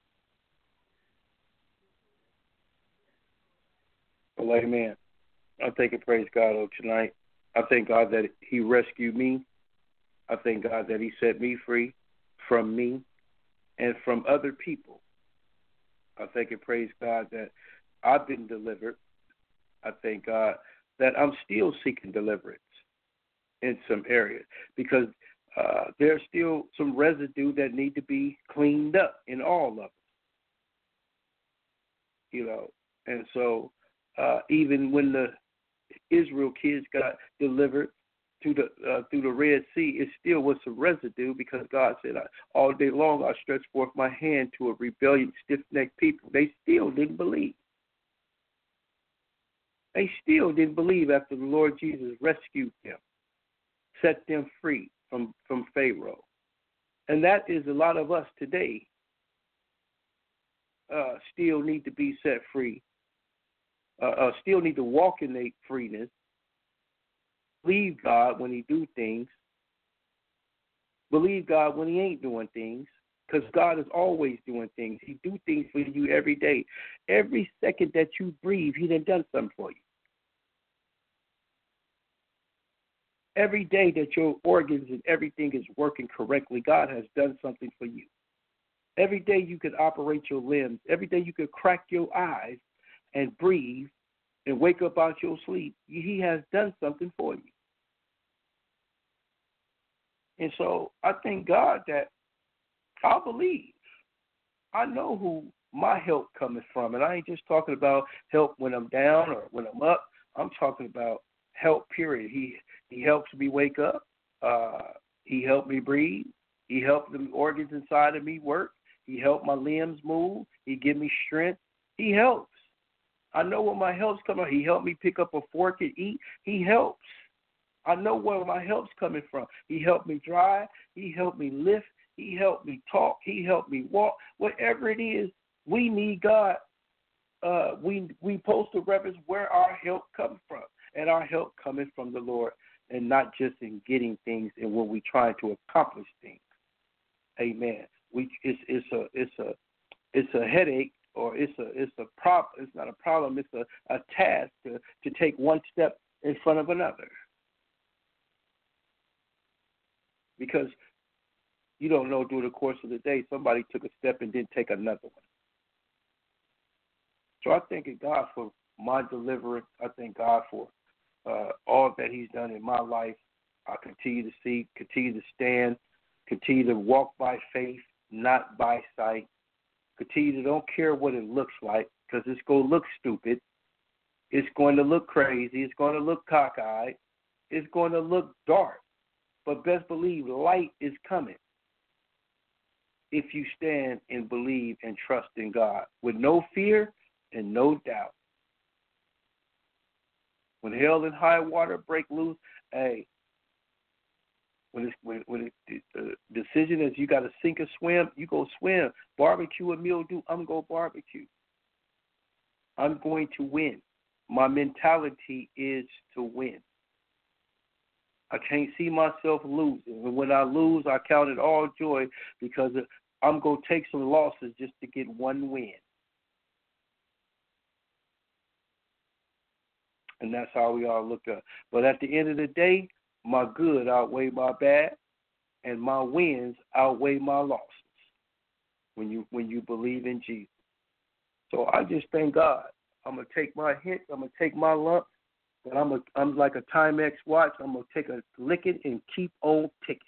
Well, amen. I thank and praise God tonight. I thank God that He rescued me. I thank God that He set me free from me and from other people. I thank and praise God that I've been delivered. I thank God that I'm still seeking deliverance in some areas because there's still some residue that need to be cleaned up in all of it. You know, and so even when the Israel kids got delivered through the Red Sea, it still was some residue because God said, all day long I stretched forth my hand to a rebellious, stiff-necked people. They still didn't believe. They still didn't believe after the Lord Jesus rescued them, set them free from Pharaoh. And that is a lot of us today still need to be set free, still need to walk in their freeness, believe God when He do things, believe God when He ain't doing things, because God is always doing things. He do things for you every day. Every second that you breathe, He done something for you. Every day that your organs and everything is working correctly, God has done something for you. Every day you can operate your limbs. Every day you can crack your eyes and breathe and wake up out your sleep. He has done something for you. And so I thank God that I believe. I know who my help coming from. And I ain't just talking about help when I'm down or when I'm up. I'm talking about help, period. He helps me wake up. He helped me breathe. He helped the organs inside of me work. He helped my limbs move. He give me strength. He helps. I know where my help's coming from. He helped me pick up a fork and eat. He helps. I know where my help's coming from. He helped me drive. He helped me lift. He helped me talk. He helped me walk. Whatever it is, we need God. We supposed to reference where our help comes from, and our help coming from the Lord, and not just in getting things and when we trying to accomplish things. Amen. It's a headache, or it's a problem. It's not a problem. It's a task to take one step in front of another, because you don't know through the course of the day somebody took a step and didn't take another one. So I thank God for my deliverance. I thank God for all that He's done in my life. I continue to see, continue to stand, continue to walk by faith, not by sight. Continue to don't care what it looks like, because it's going to look stupid. It's going to look crazy. It's going to look cockeyed. It's going to look dark. But best believe light is coming if you stand and believe and trust in God with no fear and no doubt. When hell and high water break loose, hey, when the decision is you got to sink or swim, you go swim. Barbecue a mildew, I'm going to barbecue. I'm going to win. My mentality is to win. I can't see myself losing. And when I lose, I count it all joy, because I'm going to take some losses just to get one win. And that's how we all look up. But at the end of the day, my good outweigh my bad, and my wins outweigh my losses when you believe in Jesus. So I just thank God. I'm going to take my hits. I'm going to take my lumps. But I'm like a Timex watch. I'm going to take a licking and keep on ticking.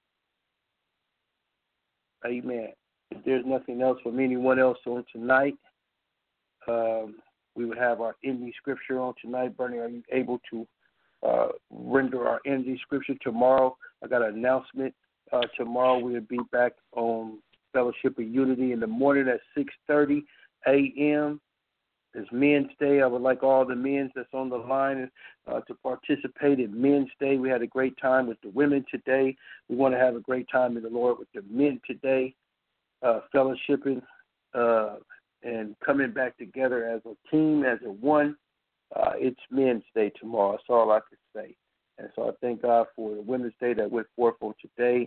Amen. If there's nothing else from anyone else on tonight, we would have our ending scripture on tonight. Bernie, are you able to render our ending scripture tomorrow? I got an announcement. Tomorrow we'll be back on Fellowship of Unity in the morning at 6:30 a.m. It's Men's Day. I would like all the men that's on the line to participate in Men's Day. We had a great time with the women today. We want to have a great time in the Lord with the men today, fellowshipping and coming back together as a team, as a one. It's Men's Day tomorrow. That's all I could say. And so I thank God for the Women's Day that went forth on today.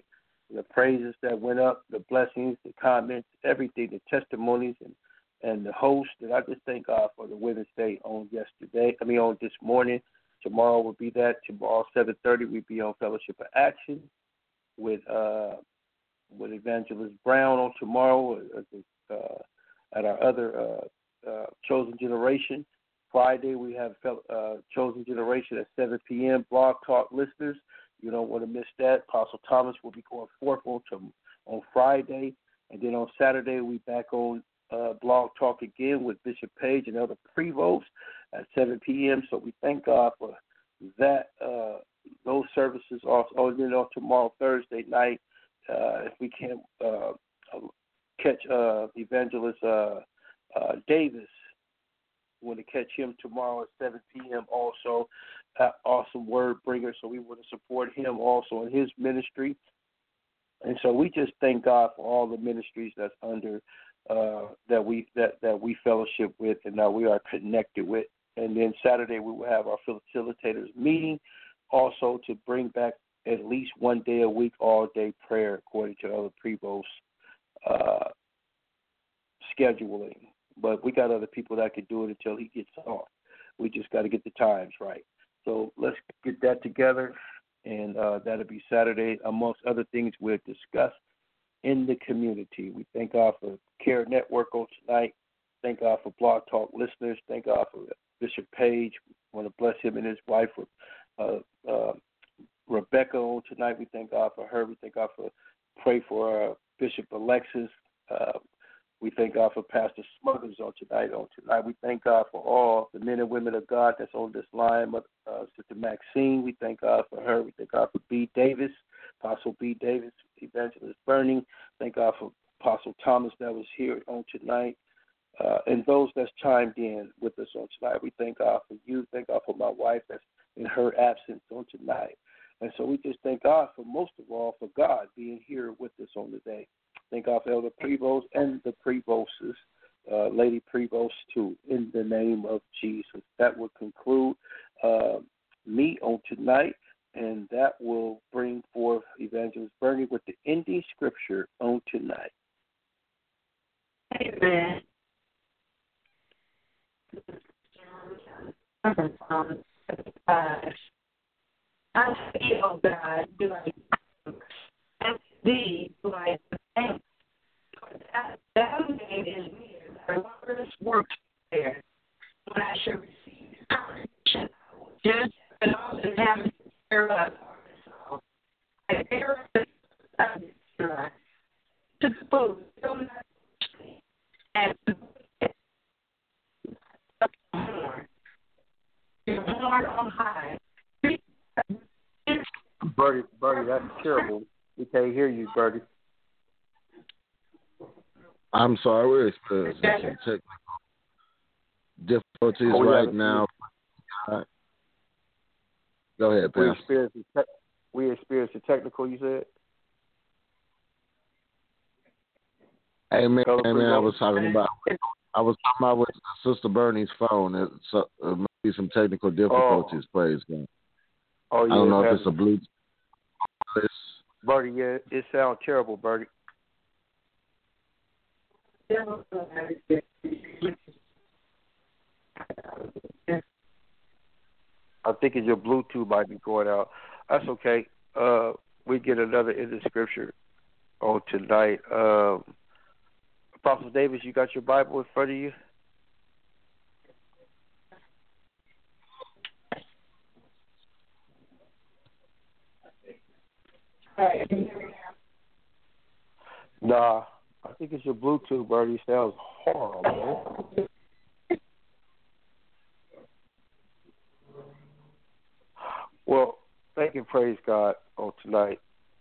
the praises that went up, the blessings, the comments, everything, the testimonies, and the host. And I just thank God for the Women's Day on this morning. Tomorrow will be that. Tomorrow, 7:30, we'll be on Fellowship of Action with Evangelist Brown on tomorrow at our other Chosen Generation. Friday, we have Chosen Generation at 7 p.m. Blog Talk listeners. You don't want to miss that. Apostle Thomas will be going forth on Friday. And then on Saturday, we back on Blog Talk again with Bishop Page and Elder Prevost at 7 p.m. So we thank God for that. Those services also. And then on tomorrow, Thursday night, if we can catch Evangelist Davis, we want to catch him tomorrow at 7 p.m. also. Awesome word bringer, so we want to support him also in his ministry. And so we just thank God for all the ministries that's under that we fellowship with and that we are connected with. And then Saturday we will have our facilitators meeting, also to bring back at least one day a week, all day prayer according to Elder Prevost's scheduling. But we got other people that can do it until he gets off. We just got to get the times right. So let's get that together, and that'll be Saturday, amongst other things we'll discuss in the community. We thank God for Care Network on tonight. Thank God for Blog Talk listeners. Thank God for Bishop Page. We want to bless him and his wife, Rebecca, on tonight. We thank God for her. We thank God pray for Bishop Alexis. We thank God for Pastor Smothers on tonight. We thank God for all the men and women of God that's on this line. Sister Maxine, we thank God for her. We thank God for B. Davis, Apostle B. Davis, Evangelist Burning. Thank God for Apostle Thomas that was here on tonight. And those that's chimed in with us on tonight. We thank God for you. Thank God for my wife that's in her absence on tonight. And so we just thank God for, most of all, for God being here with us on the day. Thank God for Elder Prevost and the Prevost's, Lady Prevost too, in the name of Jesus. That will conclude me on tonight, and that will bring forth Evangelist Bernie with the ending scripture on tonight. Amen. I see, oh God, do I and thee do I thank for that name is near, thy wondrous works there. When I shall receive salvation, judge and all the inhabitants thereof. I bear the to the food, so not and to the horn. Your horn on high. Birdie, that's terrible. We can't hear you, Birdie. I'm sorry, we're experiencing some technical difficulties right now. Go ahead, Pastor. We experienced a technical, you said? Amen. I was talking about with Sister Bernie's phone. It might be some technical difficulties. Praise God. Oh, yeah, I don't know if it's a Bluetooth. Birdie, yeah, it sounds terrible, Birdie. I think your Bluetooth might be going out. That's okay. We get another in the scripture on tonight. Apostle Davis, you got your Bible in front of you? Nah, I think it's your Bluetooth, Birdie. It sounds horrible, man. Well, thank and praise God on tonight.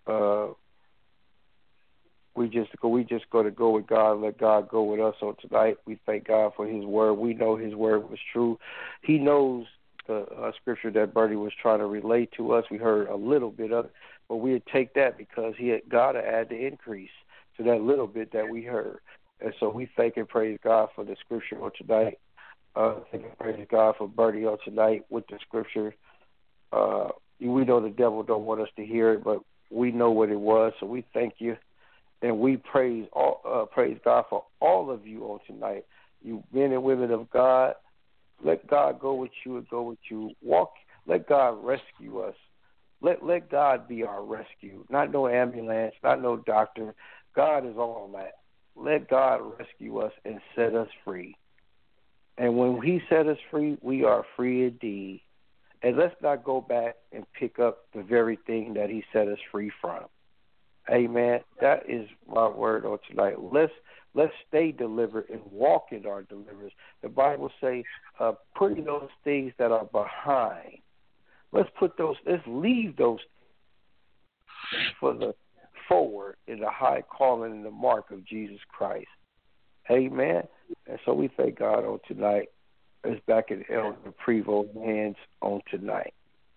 We just going to go with God and let God go with us on tonight. We thank God for His word. We know His word was true. He knows the scripture that Bertie was trying to relate to us. We heard a little bit of it, but we'd take that because God to add the increase to that little bit that we heard. And so we thank and praise God for the scripture on tonight. Thank and praise God for Bertie on tonight with the scripture. We know the devil don't want us to hear it, but we know what it was. So we thank you, and we praise God for all of you on tonight. You men and women of God, let God go with you and go with you. Walk. Let God rescue us. Let God be our rescue. Not no ambulance, not no doctor. God is all that. Let God rescue us and set us free. And when He set us free, we are free indeed. And let's not go back and pick up the very thing that He set us free from. Amen. That is my word on tonight. Let's stay delivered and walk in our deliverance. The Bible says, putting those things that are behind. Let's leave those for the forward in the high calling and the mark of Jesus Christ. Amen. And so we thank God on tonight. It's back in Elder Prevo's hands on tonight.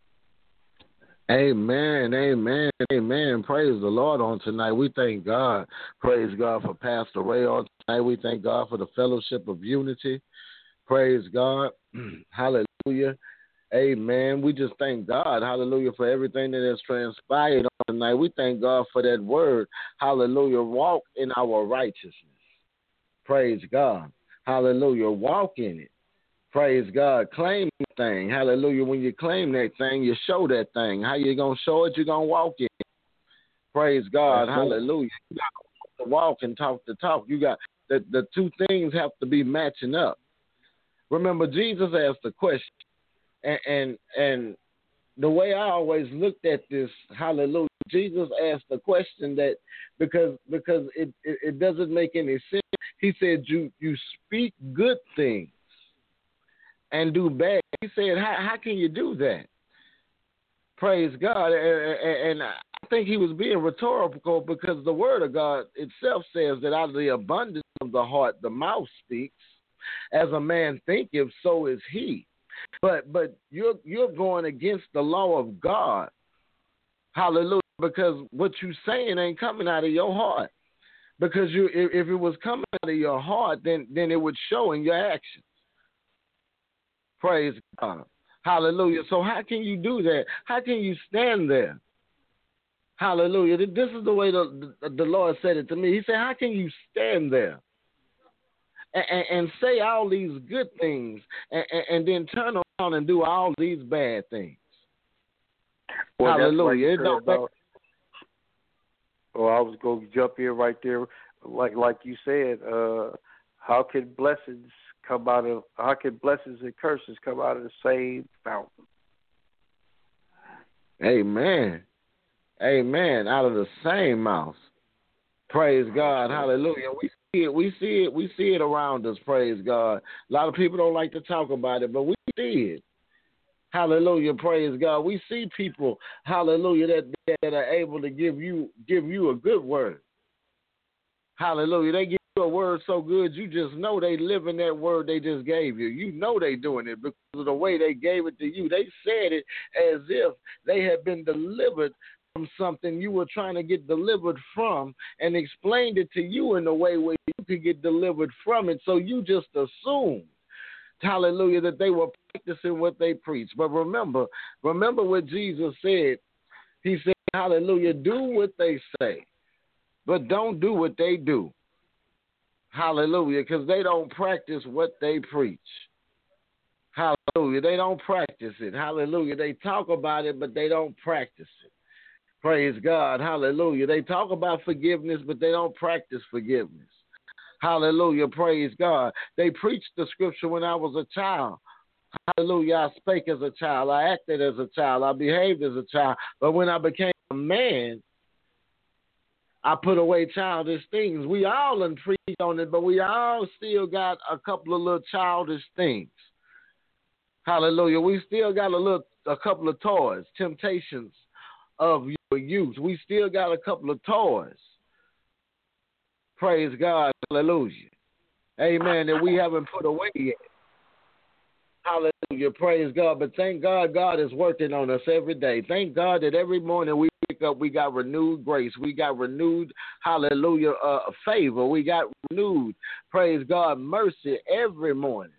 Amen, amen, amen. Praise the Lord on tonight. We thank God. Praise God for Pastor Ray on tonight. We thank God for the fellowship of unity. Praise God. Hallelujah. Amen. We just thank God, hallelujah, for everything that has transpired on tonight. We thank God for that word. Hallelujah. Walk in our righteousness. Praise God. Hallelujah. Walk in it. Praise God. Claim the thing. Hallelujah. When you claim that thing, you show that thing. How you going to show it? You're going to walk in it. Praise God. That's hallelujah. You got to walk and talk the talk. You got the two things have to be matching up. Remember, Jesus asked the question. And the way I always looked at this, hallelujah, Jesus asked the question that because it doesn't make any sense. He said, you speak good things and do bad. He said, how can you do that? Praise God. And I think he was being rhetorical because the word of God itself says that out of the abundance of the heart, the mouth speaks. As a man thinketh, so is he. But you're going against the law of God. Hallelujah. Because what you're saying ain't coming out of your heart. Because if it was coming out of your heart, then it would show in your actions. Praise God. Hallelujah. So how can you do that? How can you stand there? Hallelujah. This is the way the Lord said it to me. He said, how can you stand there and say all these good things and then turn around and do all these bad things? Well, hallelujah. I was going to jump in right there. Like you said, how can blessings and curses come out of the same fountain? Amen. Amen. Out of the same mouth. Praise God. Hallelujah. We see it around us. Praise God. A lot of people don't like to talk about it, but we see it. Hallelujah. Praise God. We see people, hallelujah, that are able to give you a good word. Hallelujah. They give you a word so good you just know they live in that word they just gave you. You know they doing it because of the way they gave it to you. They said it as if they had been delivered from something you were trying to get delivered from and explained it to you in a way where you could get delivered from it. So you just assumed, hallelujah, that they were practicing what they preached. But remember what Jesus said. He said, hallelujah, do what they say, but don't do what they do. Hallelujah, because they don't practice what they preach. Hallelujah, they don't practice it. Hallelujah, they talk about it, but they don't practice it. Praise God. Hallelujah. They talk about forgiveness, but they don't practice forgiveness. Hallelujah. Praise God. They preached the scripture when I was a child. Hallelujah. I spake as a child. I acted as a child. I behaved as a child. But when I became a man, I put away childish things. We all done preached on it, but we all still got a couple of little childish things. Hallelujah. We still got a couple of toys, temptations of your youth. We still got a couple of toys. Praise God. Hallelujah. Amen. That we haven't put away yet. Hallelujah. Praise God. But thank God, God is working on us every day. Thank God that every morning we wake up, we got renewed grace. We got renewed, hallelujah, favor. We got renewed, praise God, mercy every morning.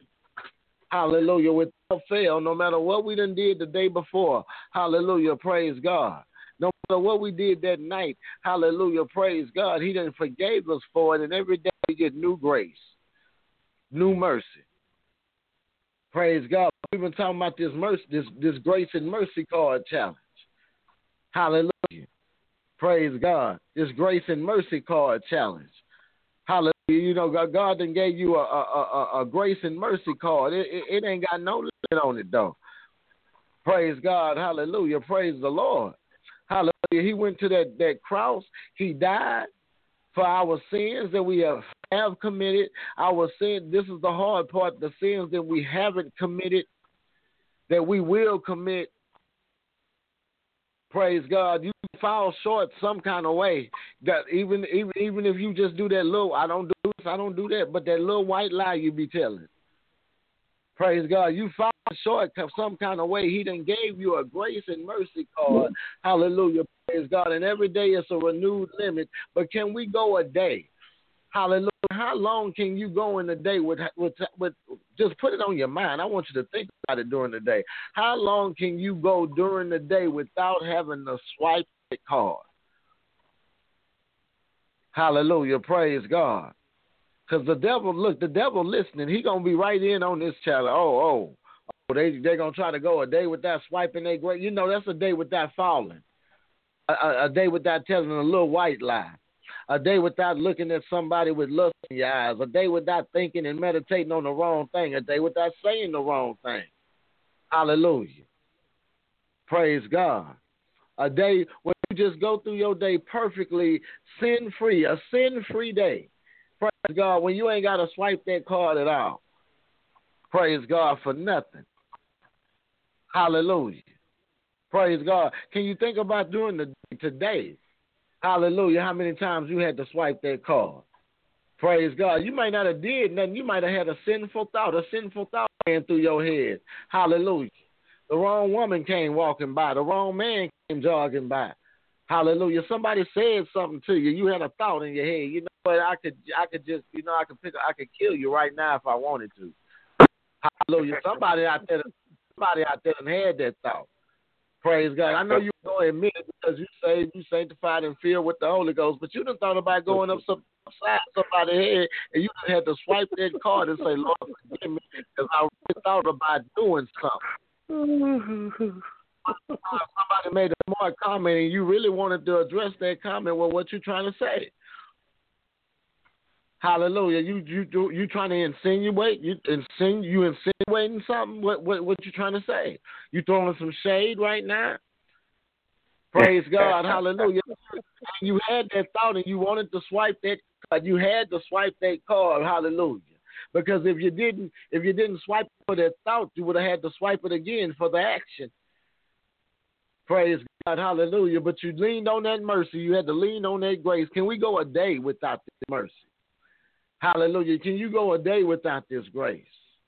Hallelujah. Without fail, no matter what we done did the day before. Hallelujah. Praise God. No matter what we did that night, hallelujah, praise God, he done forgave us for it, and every day we get new grace, new mercy. Praise God. We've been talking about this mercy, this grace and mercy card challenge. Hallelujah. Praise God. This grace and mercy card challenge. Hallelujah. You know, God done gave you a grace and mercy card. It ain't got no limit on it, though. Praise God. Hallelujah. Praise the Lord. Hallelujah. He went to that cross. He died for our sins that we have committed. Our sin, this is the hard part, the sins that we haven't committed, that we will commit. Praise God. You fall short some kind of way. That even if you just do that little, I don't do this, I don't do that, but that little white lie you be telling. Praise God. You fall short some kind of way. He done gave you a grace and mercy card. Hallelujah. Praise God. And every day it's a renewed limit. But can we go a day? Hallelujah. How long can you go in a day with just put it on your mind. I want you to think about it during the day. How long can you go during the day without having to swipe the card? Hallelujah. Praise God. Because the devil listening, he going to be right in on this channel. Oh, they're going to try to go a day without swiping their grace. You know, that's a day without falling. A day without telling a little white lie. A day without looking at somebody with lust in your eyes. A day without thinking and meditating on the wrong thing. A day without saying the wrong thing. Hallelujah. Praise God. A day where you just go through your day perfectly sin-free. A sin-free day. Praise God. When you ain't got to swipe that card at all. Praise God for nothing. Hallelujah. Praise God. Can you think about doing today? Hallelujah. How many times you had to swipe that card? Praise God. You might not have did nothing. You might have had a sinful thought ran through your head. Hallelujah. The wrong woman came walking by. The wrong man came jogging by. Hallelujah. Somebody said something to you. You had a thought in your head. You know what? I could just, I could kill you right now if I wanted to. Hallelujah. Somebody out there done had that thought. Praise God. I know you don't admit it because you saved, you sanctified and filled with the Holy Ghost, but you done thought about going upside somebody's head and you done had to swipe that card and say, Lord, forgive me, because I really thought about doing something. Somebody made a smart comment and you really wanted to address that comment with what you're trying to say. Hallelujah. You trying to insinuate? You insinuating something? What you trying to say? You throwing some shade right now? Praise God. Hallelujah. You had that thought and you wanted to swipe that card. You had to swipe that card. Hallelujah. Because if you didn't swipe for that thought, you would have had to swipe it again for the action. Praise God. Hallelujah. But you leaned on that mercy. You had to lean on that grace. Can we go a day without this mercy? Hallelujah. Can you go a day without this grace?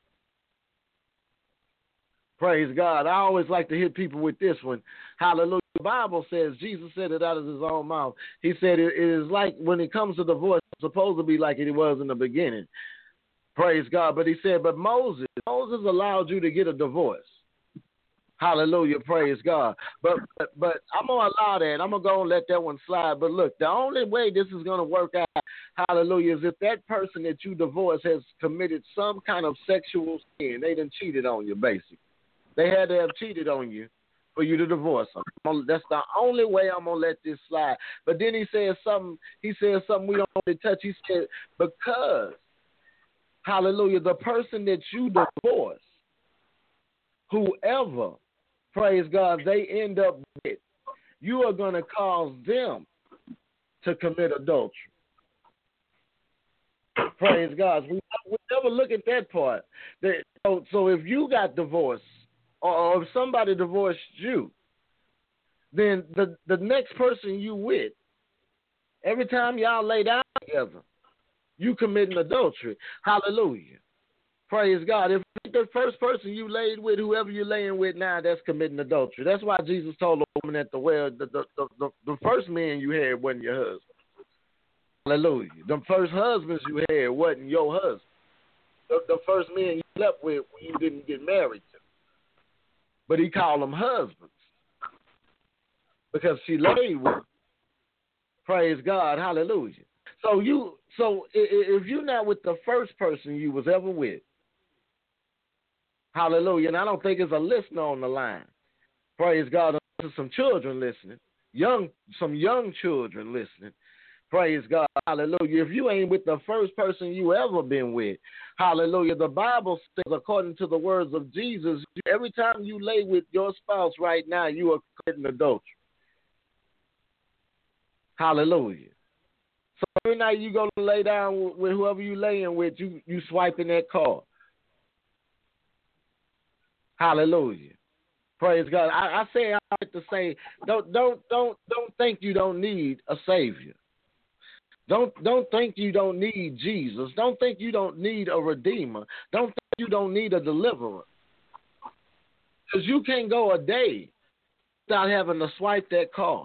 Praise God. I always like to hit people with this one. Hallelujah. The Bible says, Jesus said it out of his own mouth. He said it is like when it comes to divorce, it's supposed to be like it was in the beginning. Praise God. But he said, but Moses allowed you to get a divorce. Hallelujah. Praise God. But I'm going to allow that. I'm going to go and let that one slide. But look, the only way this is going to work out, hallelujah, is if that person that you divorce has committed some kind of sexual sin. They done cheated on you, basically. They had to have cheated on you for you to divorce them. That's the only way I'm going to let this slide. But then he says something we don't want to touch. He said, because, hallelujah, the person that you divorce, whoever, praise God, they end up with, you are going to cause them to commit adultery. Praise God. We never look at that part. So if you got divorced or if somebody divorced you, then the next person you with, every time y'all lay down together, you committing adultery. Hallelujah. Praise God. If the first person you laid with, whoever you're laying with now, that's committing adultery. That's why Jesus told the woman at the well, the first man you had wasn't your husband. Hallelujah. The first husbands you had wasn't your husband. The first man you slept with when you didn't get married to. But he called them husbands. because she laid with him. Praise God. Hallelujah. So if you're not with the first person you was ever with, hallelujah, and I don't think there's a listener on the line. Praise God. There's some children listening, some young children listening. Praise God. Hallelujah. If you ain't with the first person you ever been with, hallelujah, the Bible says, according to the words of Jesus, every time you lay with your spouse right now, you are committing adultery. Hallelujah. So every night you go to lay down with whoever you laying with, you swiping that card. Hallelujah. Praise God. I like to say, don't think you don't need a Savior. Don't think you don't need Jesus. Don't think you don't need a Redeemer. Don't think you don't need a deliverer. Because you can't go a day without having to swipe that card.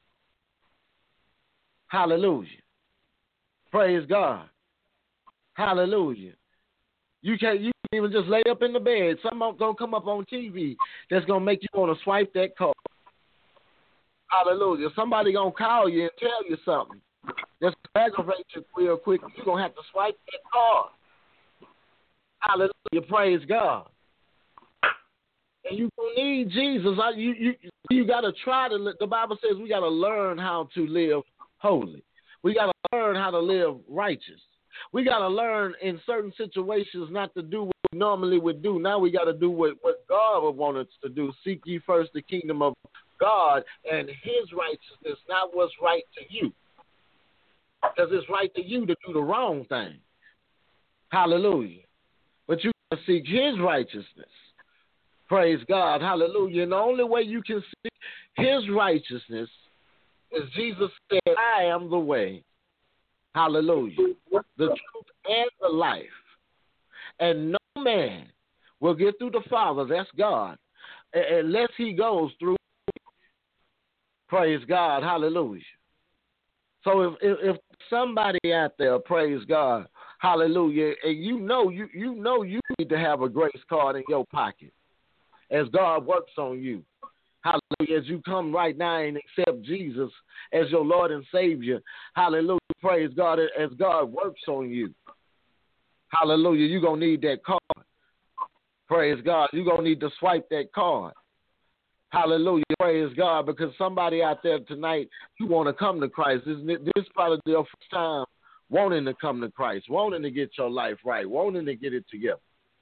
Hallelujah. Praise God. Hallelujah. You can't even just lay up in the bed. Something gonna come up on TV that's gonna make you want to swipe that card. Hallelujah. Somebody gonna call you and tell you something that's gonna aggravate you real quick. You're gonna have to swipe that card. Hallelujah. Praise God. And you gonna need Jesus. You gotta try to. The Bible says we gotta learn how to live holy. We gotta learn how to live righteous. We got to learn in certain situations not to do what we normally would do. Now we got to do what God would want us to do. Seek ye first the kingdom of God and his righteousness, not what's right to you. Because it's right to you to do the wrong thing. Hallelujah. But you got to seek his righteousness. Praise God. Hallelujah. And the only way you can seek his righteousness is Jesus said, I am the way. Hallelujah. The truth and the life. And no man will get through the Father, that's God, unless he goes through me. Praise God. Hallelujah. So if somebody out there, praise God, hallelujah, and you know you need to have a grace card in your pocket as God works on you. Hallelujah. As you come right now and accept Jesus as your Lord and Savior. Hallelujah. Praise God. As God works on you. Hallelujah. You're going to need that card. Praise God. You're going to need to swipe that card. Hallelujah. Praise God. Because somebody out there tonight, you want to come to Christ. This is probably their first time wanting to come to Christ, wanting to get your life right, wanting to get it together.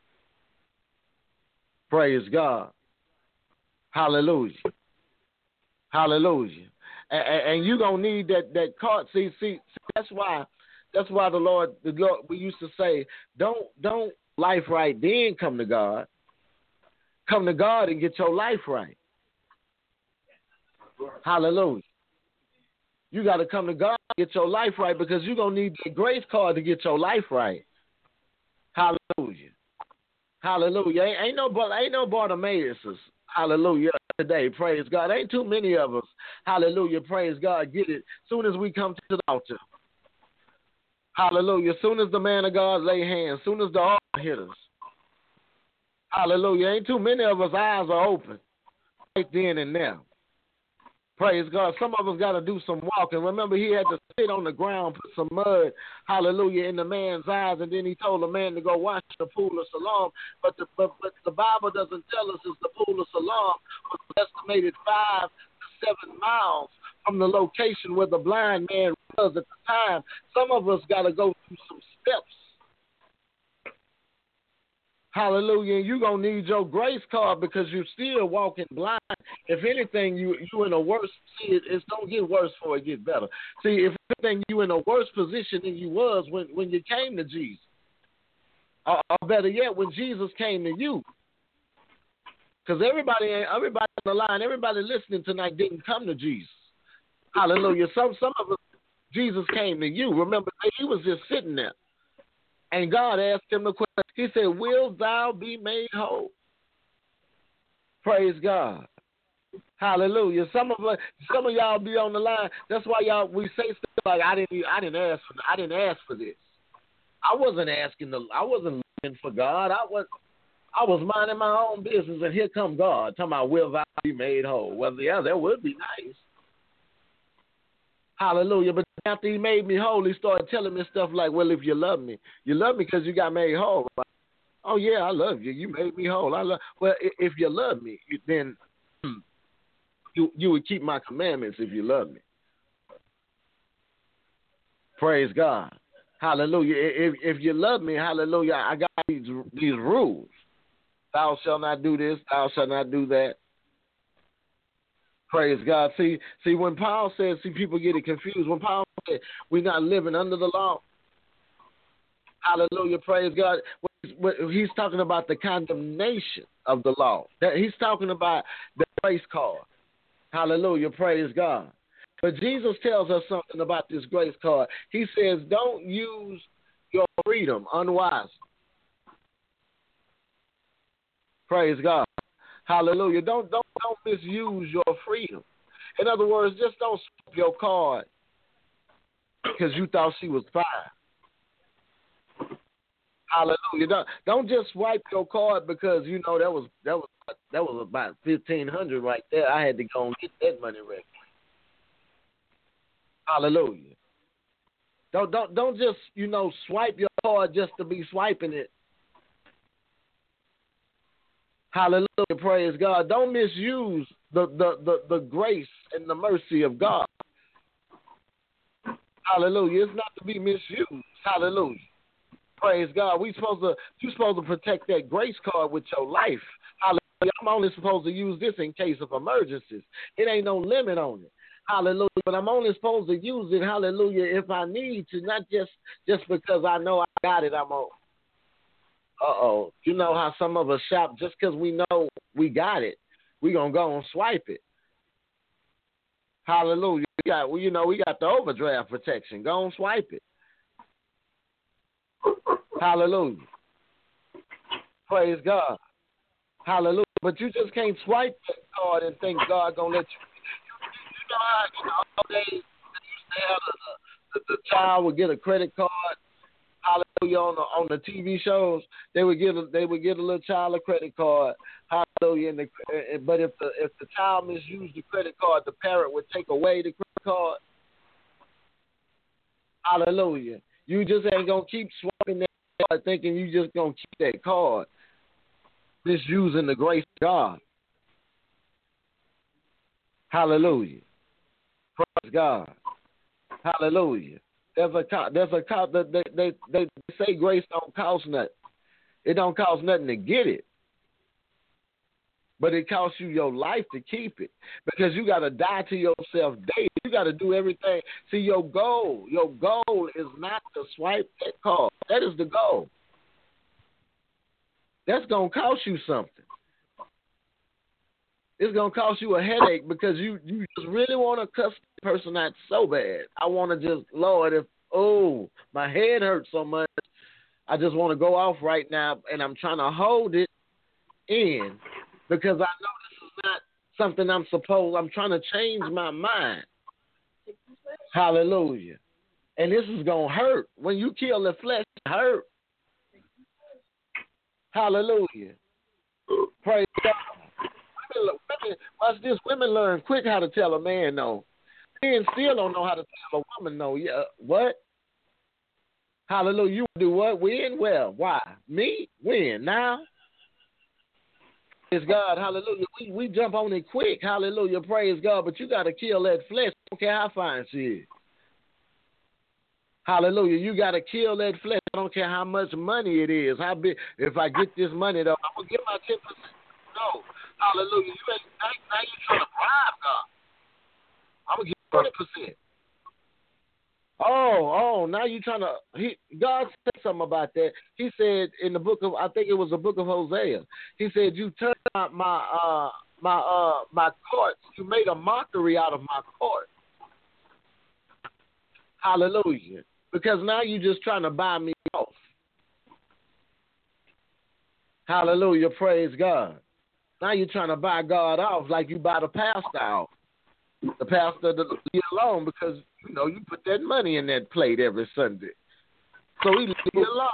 Praise God. Hallelujah. Hallelujah. And you're going to need that card. See, that's why the Lord, we used to say, don't life right, then come to God. Come to God and get your life right. Hallelujah. You got to come to God and get your life right because you're going to need the grace card to get your life right. Hallelujah. Hallelujah. Ain't no Bartimaeuses. Hallelujah. Today, praise God. Ain't too many of us. Hallelujah. Praise God. Get it. Soon as we come to the altar. Hallelujah. Soon as the man of God lay hands. Soon as the altar hit us. Hallelujah. Ain't too many of us eyes are open. Right then and now. Praise God. Some of us got to do some walking. Remember, he had to sit on the ground, put some mud, hallelujah, in the man's eyes, and then he told the man to go wash the pool of Siloam. But the Bible doesn't tell us it's the pool of Siloam was estimated 5 to 7 miles from the location where the blind man was at the time. Some of us got to go through some steps. Hallelujah. And you're going to need your grace card because you're still walking blind. If anything, you in a worse, it's don't get worse before it gets better. See, if anything, you in a worse position than you was when you came to Jesus. Or better yet, when Jesus came to you. Because everybody on the line, everybody listening tonight didn't come to Jesus. Hallelujah. Some of us, Jesus came to you. Remember, he was just sitting there. And God asked him the question. He said, will thou be made whole? Praise God. Hallelujah. Some of y'all be on the line. That's why we say stuff like I didn't ask for this. I wasn't looking for God. I was minding my own business, and here come God talking about will thou be made whole. Well, yeah, that would be nice. Hallelujah. But after he made me whole, he started telling me stuff like, well, if you love me because you got made whole. Oh, yeah, I love you. You made me whole. Well, if you love me, then you would keep my commandments if you love me. Praise God. Hallelujah. If you love me, hallelujah, I got these rules. Thou shalt not do this. Thou shalt not do that. Praise God. See, when Paul says, people get it confused. When Paul said we're not living under the law, hallelujah, praise God, he's talking about the condemnation of the law. He's talking about the grace card. Hallelujah, praise God. But Jesus tells us something about this grace card. He says, don't use your freedom unwisely. Praise God. Hallelujah. Don't misuse your freedom. In other words, just don't swipe your card because you thought she was fine. Hallelujah. Don't just swipe your card because you know that was about $1,500 right there. I had to go and get that money ready. Hallelujah. Don't just, swipe your card just to be swiping it. Hallelujah, praise God. Don't misuse the grace and the mercy of God. Hallelujah. It's not to be misused. Hallelujah. Praise God. You're supposed to protect that grace card with your life. Hallelujah. I'm only supposed to use this in case of emergencies. It ain't no limit on it. Hallelujah. But I'm only supposed to use it, hallelujah, if I need to, not just because I know I got it, I'm on. You know how some of us shop just because we know we got it, we going to go and swipe it. Hallelujah. We got the overdraft protection. Go and swipe it. Hallelujah. Praise God. Hallelujah. But you just can't swipe that card and think God going to let you. You know how, all days they used to have the child would get a credit card. Hallelujah, on the TV shows, they would give a little child a credit card. Hallelujah, but if the child misused the credit card, the parent would take away the credit card. Hallelujah, you just ain't gonna keep swiping that card, thinking you just gonna keep that card, misusing the grace of God. Hallelujah, praise God. Hallelujah. There's a cost. They say grace don't cost nothing. It don't cost nothing to get it, but it costs you your life to keep it because you got to die to yourself daily. You got to do everything. See, your goal is not to swipe that card. That is the goal. That's gonna cost you something. It's gonna cost you a headache because you just really want to cuss the person out so bad. I want to just, Lord, my head hurts so much, I just want to go off right now, and I'm trying to hold it in because I know this is not something I'm trying to change my mind. Hallelujah. And this is going to hurt. When you kill the flesh, it hurt. Hallelujah. Praise God. Women, watch this. Women learn quick how to tell a man no. Men still don't know how to tell a woman no. Yeah, what? Hallelujah. You do what? Win? Well, why? Me? Win. Now? Praise God. Hallelujah. We jump on it quick. Hallelujah. Praise God. But you got to kill that flesh. I don't care how fine she is. Hallelujah. You got to kill that flesh. I don't care how much money it is. How big? If I get this money, though, I'm going to get my 10%. No. Hallelujah. Now you're trying to bribe God. I'm going to get 20%. Oh, now you're trying to. God said something about that. He said in the book of, I think it was the book of Hosea. He said, you turned out my courts. You made a mockery out of my court. Hallelujah. Because now you're just trying to buy me off. Hallelujah. Praise God. Now you're trying to buy God off like you buy the pastor off. The pastor to leave alone because, you put that money in that plate every Sunday. So he leave you alone.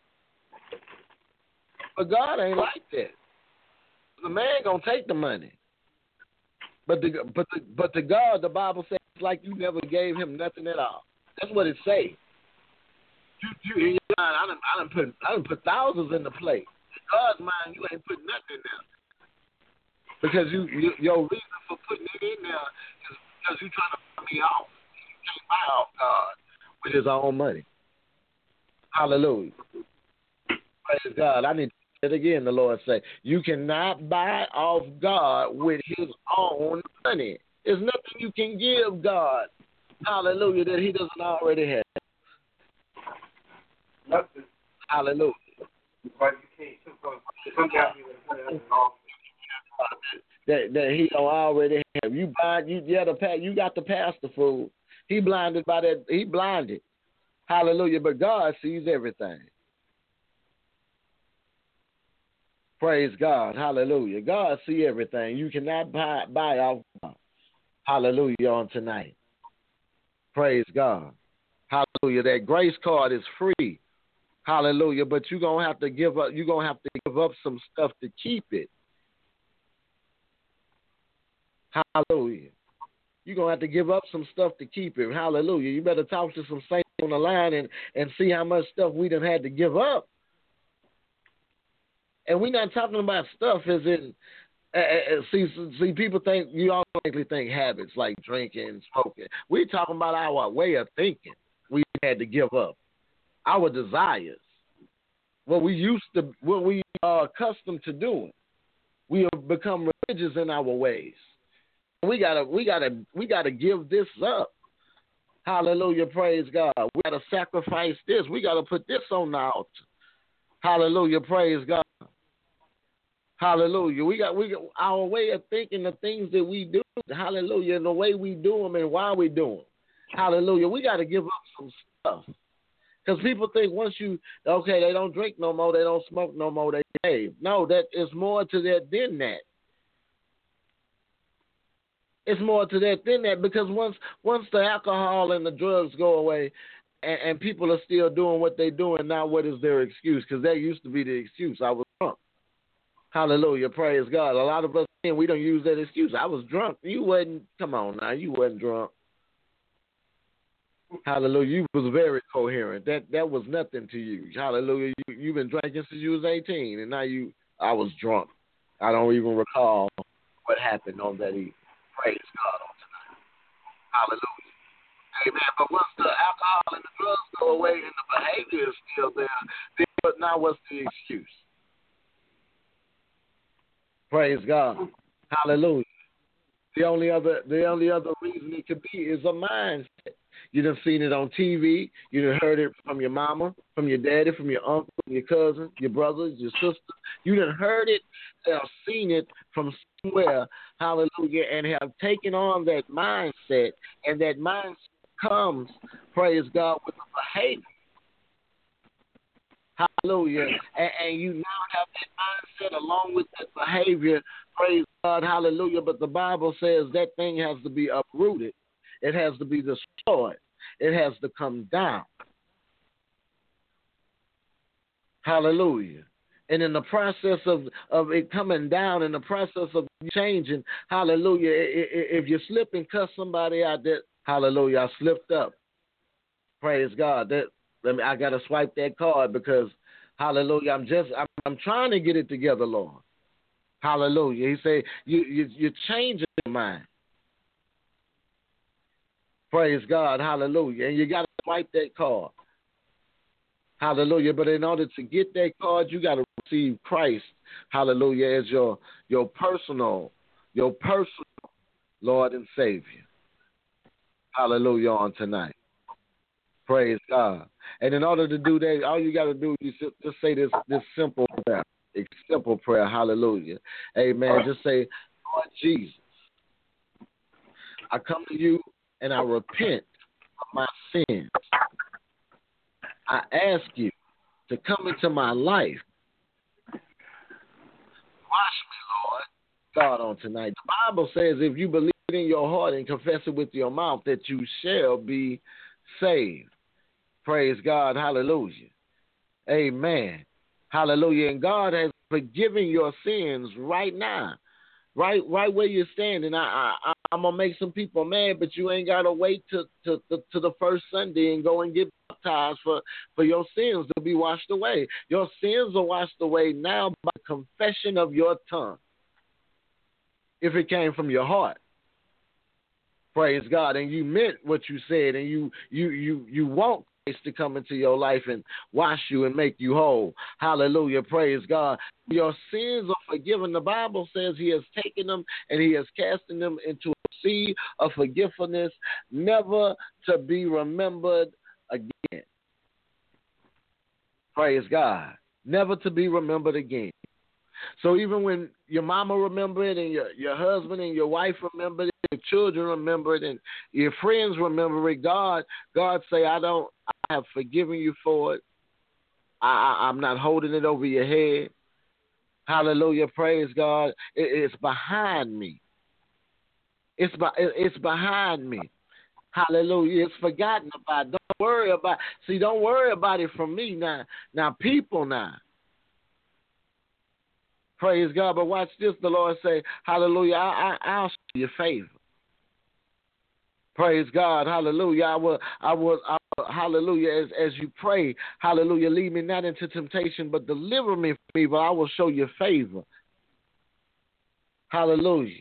But God ain't like that. The man going to take the money. But the God, the Bible says, like you never gave him nothing at all. That's what it say. I done put thousands in the plate. In God's mind, you ain't put nothing in there. Because your reason for putting it in there is because you trying to put me off. You can't buy off God with his own money. Hallelujah. Praise God. I need to say it again, the Lord say. You cannot buy off God with his own money. There's nothing you can give God. Hallelujah, that he doesn't already have. Nothing. Hallelujah. But you can't. That he don't already have. You got the pastor fool. He blinded by that. He blinded. Hallelujah. But God sees everything. Praise God. Hallelujah. God sees everything. You cannot buy off God. Hallelujah on tonight. Praise God. Hallelujah. That grace card is free. Hallelujah. But you're gonna have to give up. You're gonna have to give up some stuff to keep it. Hallelujah. You're going to have to give up some stuff to keep it. Hallelujah. You better talk to some saints on the line and see how much stuff we done had to give up. And we're not talking about stuff as in, see, people think, you automatically think habits like drinking, smoking. We're talking about our way of thinking we had to give up. Our desires. What we are accustomed to doing. We have become religious in our ways. We gotta give this up. Hallelujah, praise God. We gotta sacrifice this. We gotta put this on the altar. Hallelujah, praise God. Hallelujah. We got our way of thinking, the things that we do. Hallelujah, and the way we do them and why we do them. Hallelujah. We gotta give up some stuff. Because people think they don't drink no more, they don't smoke no more, they save. No, that is more to that than that. It's more to that than that, because once the alcohol and the drugs go away and people are still doing what they're doing, now what is their excuse? Because that used to be the excuse. I was drunk. Hallelujah. Praise God. A lot of us, we don't use that excuse. I was drunk. You wasn't. Come on now. You wasn't drunk. Hallelujah. You was very coherent. That was nothing to you. Hallelujah. You've been drinking since you was 18, and now I was drunk. I don't even recall what happened on that evening. Praise God on tonight. Hallelujah. Amen. But once the alcohol and the drugs go away and the behavior is still there, then now what's the excuse? Praise God. Hallelujah. The only other reason it could be is a mindset. You done seen it on TV. You done heard it from your mama, from your daddy, from your uncle, from your cousin, your brothers, your sister. You done heard it or seen it from somewhere, hallelujah, and have taken on that mindset, and that mindset comes, praise God, with the behavior. Hallelujah. And you now have that mindset along with that behavior, praise God, hallelujah. But the Bible says that thing has to be uprooted. It has to be destroyed. It has to come down. Hallelujah. And in the process of it coming down, in the process of changing, hallelujah, if you slip and cuss somebody out, that hallelujah, I slipped up. Praise God. I got to swipe that card because, hallelujah, I'm trying to get it together, Lord. Hallelujah. He said, you're changing your mind. Praise God. Hallelujah. And you got to swipe that card. Hallelujah. But in order to get that card, you got to receive Christ, hallelujah, as your personal Lord and Savior. Hallelujah on tonight. Praise God. And in order to do that, all you got to do is just say this simple prayer. A simple prayer. Hallelujah. Amen. Just say, Lord Jesus, I come to you and I repent of my sins. I ask you to come into my life. Wash me, Lord God, on tonight. The Bible says if you believe it in your heart and confess it with your mouth that you shall be saved. Praise God. Hallelujah. Amen. Hallelujah. And God has forgiven your sins right now. right where you're standing. I'm gonna make some people mad, but you ain't gotta wait to the first Sunday and go and get baptized for your sins to be washed away. Your sins are washed away now by confession of your tongue, if it came from your heart. Praise God, and you meant what you said, and you want Christ to come into your life and wash you and make you whole. Hallelujah, praise God. Your sins are forgiven. The Bible says He has taken them and He has casting them into a sea of forgiveness, never to be remembered again. Praise God, never to be remembered again. So even when your mama remember it, and your husband and your wife remember it, your children remember it, and your friends remember it, God say, I have forgiven you for it. I'm not holding it over your head. Hallelujah, praise God. It's behind me. It's behind me. Hallelujah. It's forgotten about. Don't worry about it from me now. Now people now. Praise God. But watch this. The Lord say, hallelujah, I'll show you favor. Praise God. Hallelujah. I will, hallelujah, as you pray, hallelujah, lead me not into temptation, but deliver me from evil. I will show you favor. Hallelujah.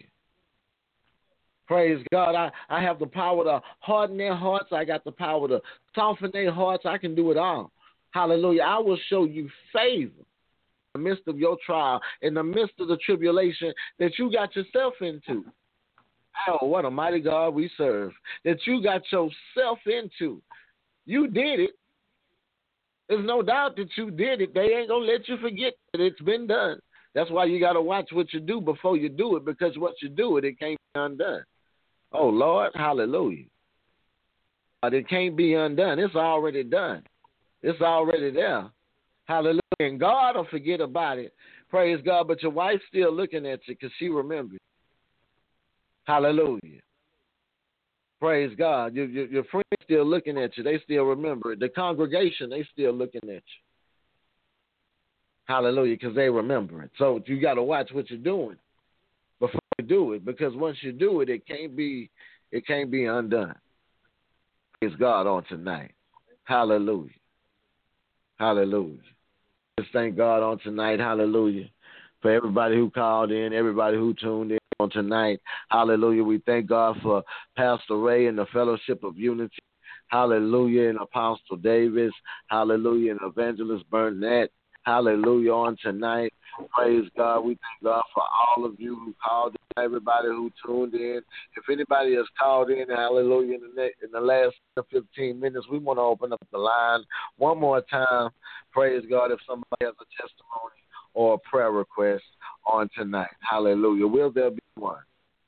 Praise God. I have the power to harden their hearts. I got the power to soften their hearts. I can do it all. Hallelujah. I will show you favor in the midst of your trial, in the midst of the tribulation that you got yourself into. Oh, what a mighty God we serve. That you got yourself into. You did it. There's no doubt that you did it. They ain't going to let you forget that it's been done. That's why you got to watch what you do before you do it, because once you do it, it can't be undone. Oh, Lord, hallelujah. But it can't be undone. It's already done. It's already there. Hallelujah. And God will forget about it. Praise God. But your wife's still looking at you because she remembers. Hallelujah. Praise God. Your friends still looking at you. They still remember it. The congregation, they still looking at you. Hallelujah, because they remember it. So you got to watch what you're doing before you do it, because once you do it, it can't be undone. Praise God on tonight. Hallelujah. Hallelujah. Just thank God on tonight. Hallelujah. For everybody who called in, everybody who tuned in on tonight. Hallelujah. We thank God for Pastor Ray and the Fellowship of Unity. Hallelujah. And Apostle Davis. Hallelujah. And Evangelist Burnett. Hallelujah on tonight. Praise God. We thank God for all of you who called in, everybody who tuned in. If anybody has called in, hallelujah, in the last 15 minutes, we want to open up the line one more time. Praise God. If somebody has a testimony or a prayer request on tonight. Hallelujah. Will there be one?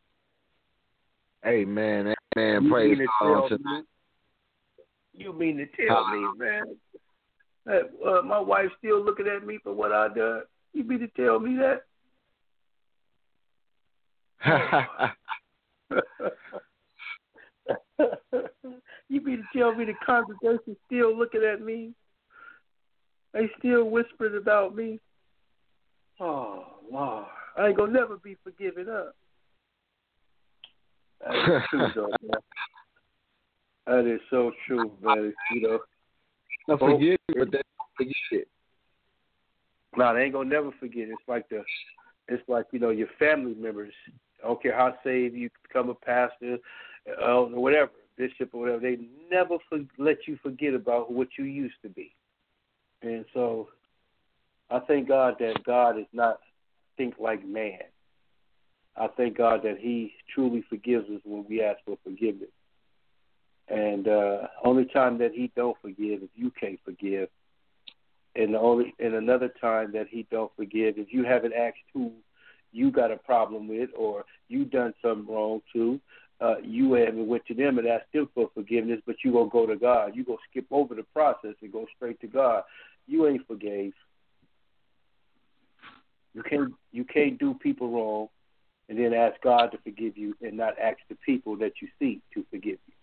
Amen. Amen. Praise God on tonight. You mean to tell me, man, that my wife's still looking at me for what I done? You mean to tell me that? You mean to tell me the congregation's still looking at me? They still whispering about me? Oh, Lord. I ain't going to never be forgiven up. That is true, though, man. That is so true, man. You know. I forget it, but they don't forget it. No, they ain't going to never forget. It's like, you know, your family members. I don't care how saved you become a pastor or whatever, bishop or whatever. They never let you forget about what you used to be. And so I thank God that God is not think like man. I thank God that He truly forgives us when we ask for forgiveness. And only time that He don't forgive is you can't forgive. And another time that He don't forgive is you haven't asked who you got a problem with or you done something wrong to. You haven't went to them and asked them for forgiveness, but you gonna go to God. You gonna skip over the process and go straight to God. You ain't forgave. You can't do people wrong and then ask God to forgive you and not ask the people that you see to forgive you.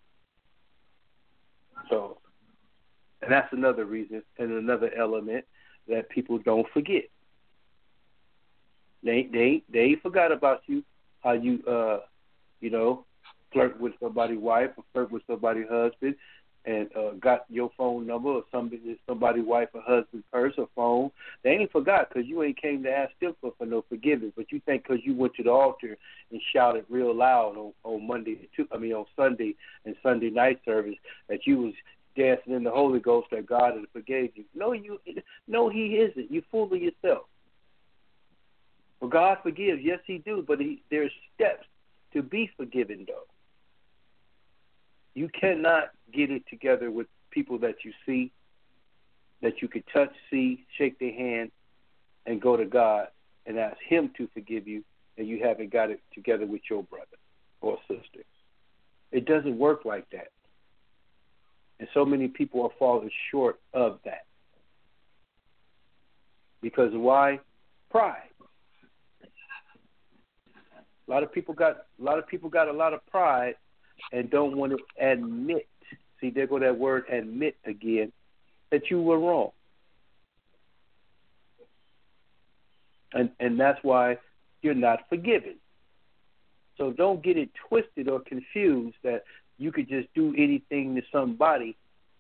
So, and that's another reason and another element that people don't forget. They ain't forgot about you. How you flirt with somebody's wife or flirt with somebody's husband, and got your phone number or somebody's wife or husband's purse or phone. They ain't forgot because you ain't came to ask them for no forgiveness. But you think because you went to the altar and shouted real loud on Sunday and Sunday night service that you was dancing in the Holy Ghost that God had forgave you. No, He isn't. You fooling yourself. Well, God forgives. Yes, He do. But there's steps to be forgiven, though. You cannot get it together with people that you see, that you could touch, see, shake their hand, and go to God and ask Him to forgive you, and you haven't got it together with your brother or sister. It doesn't work like that. And so many people are falling short of that. Because why? Pride. A lot of people got a lot of pride and don't want to admit. See, there go that word admit again, that you were wrong. And that's why you're not forgiven. So don't get it twisted or confused that you could just do anything to somebody.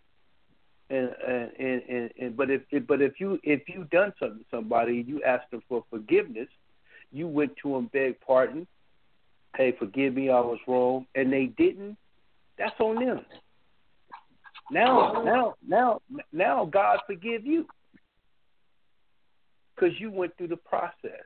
But if you done something to somebody, you asked them for forgiveness, you went to them, begged pardon, hey, forgive me, I was wrong, and they didn't, that's on them. Now God forgive you because you went through the process.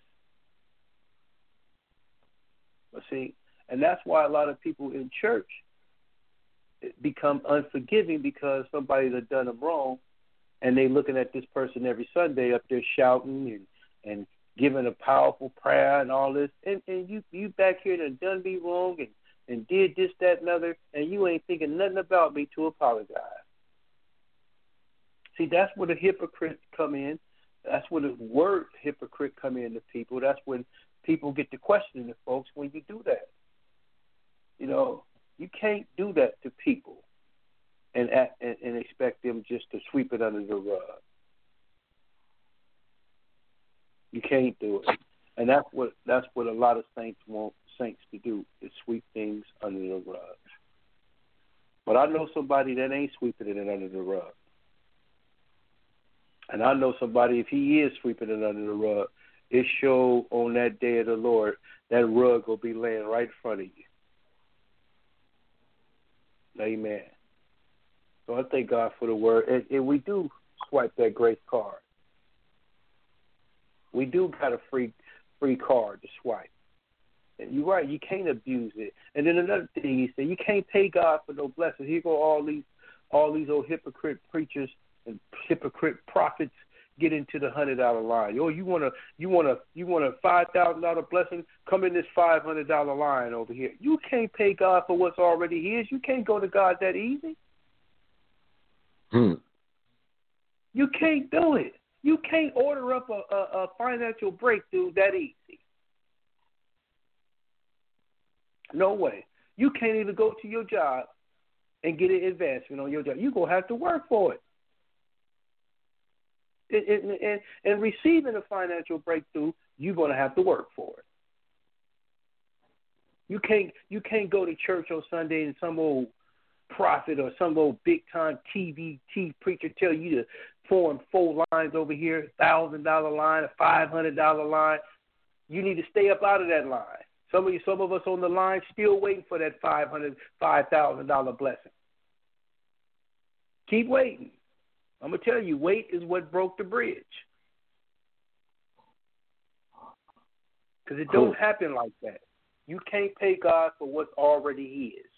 But see, and that's why a lot of people in church become unforgiving because somebody that done them wrong, and they looking at this person every Sunday up there shouting and giving a powerful prayer and all this, and you back here that done me wrong and did this, that, and other, and you ain't thinking nothing about me to apologize. See, that's where the hypocrites come in. That's where the word hypocrite come in to people. That's when people get to questioning the folks when you do that. You know, you can't do that to people and expect them just to sweep it under the rug. You can't do it, and that's what a lot of saints want saints to do, is sweep things under the rug. But I know somebody that ain't sweeping it under the rug, and I know somebody, if he is sweeping it under the rug, it show on that day of the Lord that rug will be laying right in front of you. Amen. So I thank God for the word, and we do swipe that grace card. We do got a free card to swipe. And you're right, you can't abuse it. And then another thing he said, you can't pay God for no blessings. Here go all these old hypocrite preachers and hypocrite prophets get into the $100 line. Oh, you want a $5,000 blessing? Come in this $500 line over here. You can't pay God for what's already his. You can't go to God that easy. You can't do it. You can't order up a financial breakthrough that easy. No way. You can't even go to your job and get an advancement on your job. You're going to have to work for it. And receiving a financial breakthrough, you're going to have to work for it. You can't go to church on Sunday and some old prophet or some old big-time TV preacher tell you to form 4 lines over here, $1,000 line, a $500 line. You need to stay up out of that line. Some of us on the line still waiting for that $5,000 blessing. Keep waiting. I'm going to tell you, wait is what broke the bridge. Because it don't happen like that. You can't pay God for what's already his.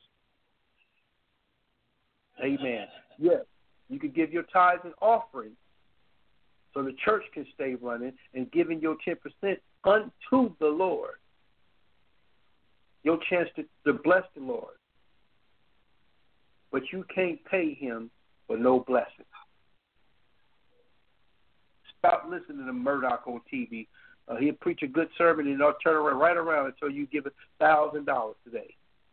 Amen. Yes, you can give your tithes and offerings so the church can stay running and giving your 10% unto the Lord. Your chance to bless the Lord. But you can't pay him for no blessing. Stop listening to Murdoch on TV. He'll preach a good sermon and he'll turn around right around until you give $1,000 today.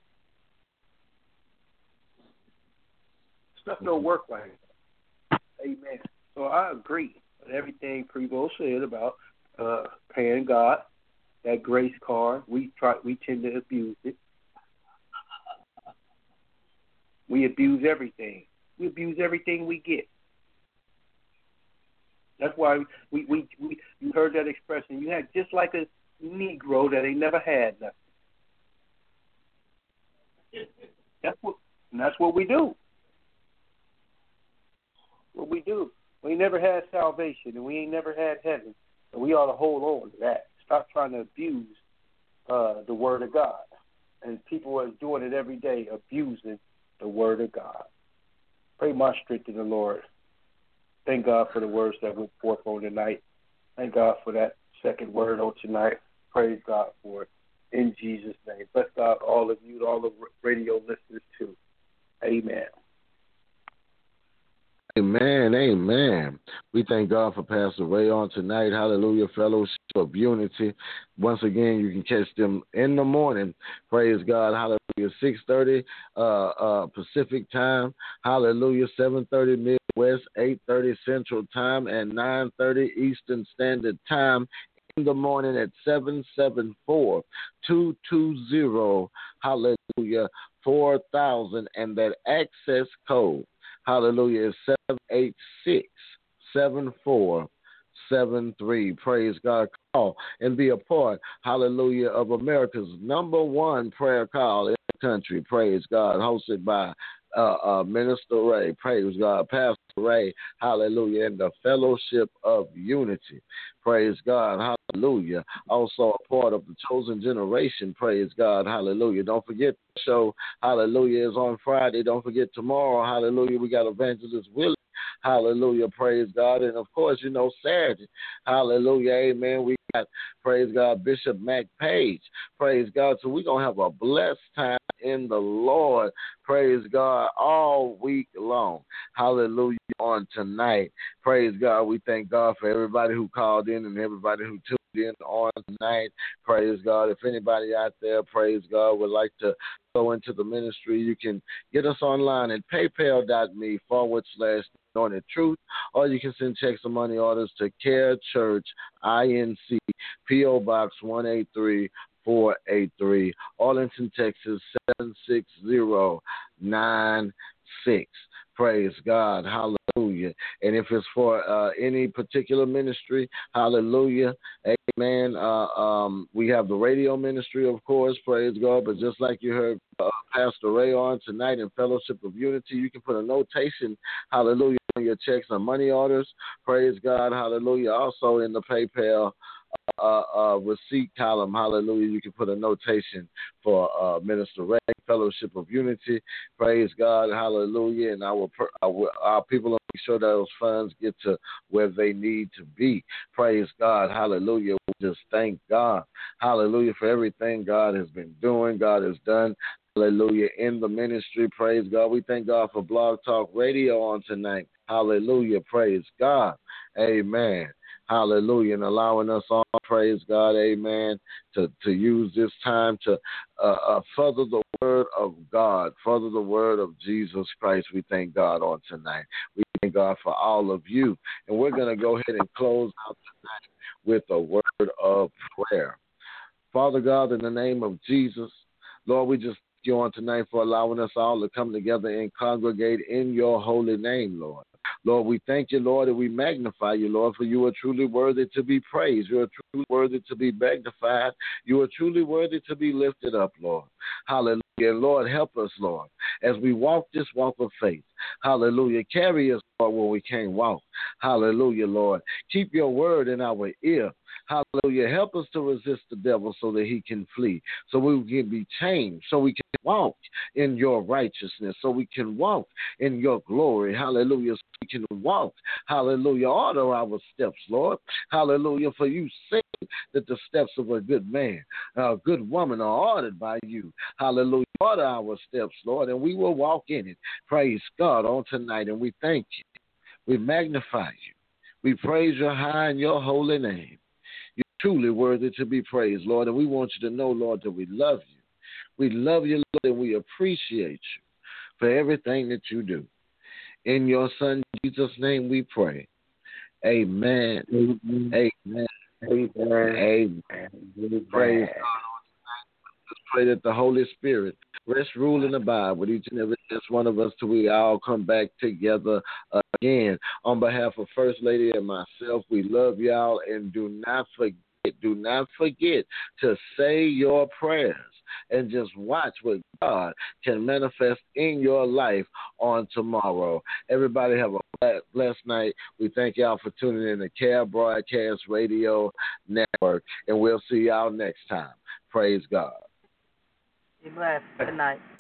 Stuff don't work like that. Amen. So I agree with everything Prevo said about paying God that grace card. We tend to abuse it. We abuse everything. We abuse everything we get. That's why we you heard that expression. You had just like a Negro that ain't never had nothing. That's what we do. What we do. We never had salvation, and we ain't never had heaven, and we ought to hold on to that. Stop trying to abuse the Word of God. And people are doing it every day, abusing the Word of God. Pray my strength in the Lord. Thank God for the words that went forth on tonight. Thank God for that second word on tonight. Praise God for it. In Jesus' name. Bless God, all of you, all the radio listeners too. Amen. Amen, amen. We thank God for Pastor Ray on tonight. Hallelujah, Fellowship of Unity. Once again, you can catch them in the morning. Praise God, hallelujah, 6:30 Pacific time. Hallelujah, 7:30 Midwest, 8:30 Central time, and 9:30 Eastern Standard Time. In the morning at 774-220, hallelujah, 4000, and that access code, hallelujah, is 786-7473. Praise God. Call and be a part, hallelujah, of America's #1 prayer call in the country. Praise God. Hosted by Minister Ray. Praise God. Pastor Ray. Hallelujah. And the Fellowship of Unity. Praise God. Hallelujah. Also a part of the Chosen Generation. Praise God. Hallelujah. Don't forget the show. Hallelujah is on Friday. Don't forget tomorrow. Hallelujah. We got Evangelist Willie. Hallelujah. Praise God. And of course, Saturday. Hallelujah. Amen. We got, praise God, Bishop Mac Page. Praise God. So we're going to have a blessed time in the Lord. Praise God all week long. Hallelujah on tonight. Praise God. We thank God for everybody who called in and everybody who tuned in on tonight. Praise God. If anybody out there, praise God, would like to go into the ministry, you can get us online at paypal.me/Anointed Truth, or you can send checks or money orders to Care Church INC, P.O. Box 183-483, Arlington, Texas 76096. Praise God. Hallelujah. And if it's for any particular ministry, hallelujah. Amen. We have the radio ministry, of course. Praise God. But just like you heard Pastor Ray on tonight in Fellowship of Unity, you can put a notation, hallelujah, on your checks and money orders. Praise God. Hallelujah. Also in the PayPal receipt column, hallelujah, you can put a notation for Minister Ray, Fellowship of Unity. Praise God, hallelujah, and our people will make sure that those funds get to where they need to be. Praise God, hallelujah. We just thank God, hallelujah, for everything God has been doing, God has done. Hallelujah, in the ministry. Praise God. We thank God for Blog Talk Radio on tonight. Hallelujah. Praise God. Amen. Hallelujah. And allowing us all, praise God, amen, to use this time to further the word of God, further the word of Jesus Christ. We thank God on tonight. We thank God for all of you. And we're going to go ahead and close out tonight with a word of prayer. Father God, in the name of Jesus, Lord, we just thank you on tonight for allowing us all to come together and congregate in your holy name, Lord. Lord, we thank you, Lord, and we magnify you, Lord, for you are truly worthy to be praised. You are truly worthy to be magnified. You are truly worthy to be lifted up, Lord. Hallelujah. And Lord, help us, Lord, as we walk this walk of faith. Hallelujah. Carry us, Lord, when we can't walk. Hallelujah, Lord. Keep your word in our ear. Hallelujah. Help us to resist the devil so that he can flee, so we can be changed, so we can walk in your righteousness, so we can walk in your glory. Hallelujah. So we can walk. Hallelujah. Order our steps, Lord. Hallelujah. For you say that the steps of a good man, a good woman are ordered by you. Hallelujah. Order our steps, Lord, and we will walk in it. Praise God on tonight, and we thank you. We magnify you. We praise your high and your holy name. You're truly worthy to be praised, Lord, and we want you to know, Lord, that we love you. We love you, Lord, and we appreciate you for everything that you do. In your Son, Jesus' name, we pray. Amen. Amen. Amen. Praise God. Let's pray that the Holy Spirit rest, rule, and abide with each and every last one of us till we all come back together again. On behalf of First Lady and myself, we love y'all, and do not forget to say your prayers and just watch what God can manifest in your life on tomorrow. Everybody have a blessed night. We thank y'all for tuning in to CARE Broadcast Radio Network, and we'll see y'all next time. Praise God. Be blessed. Good night.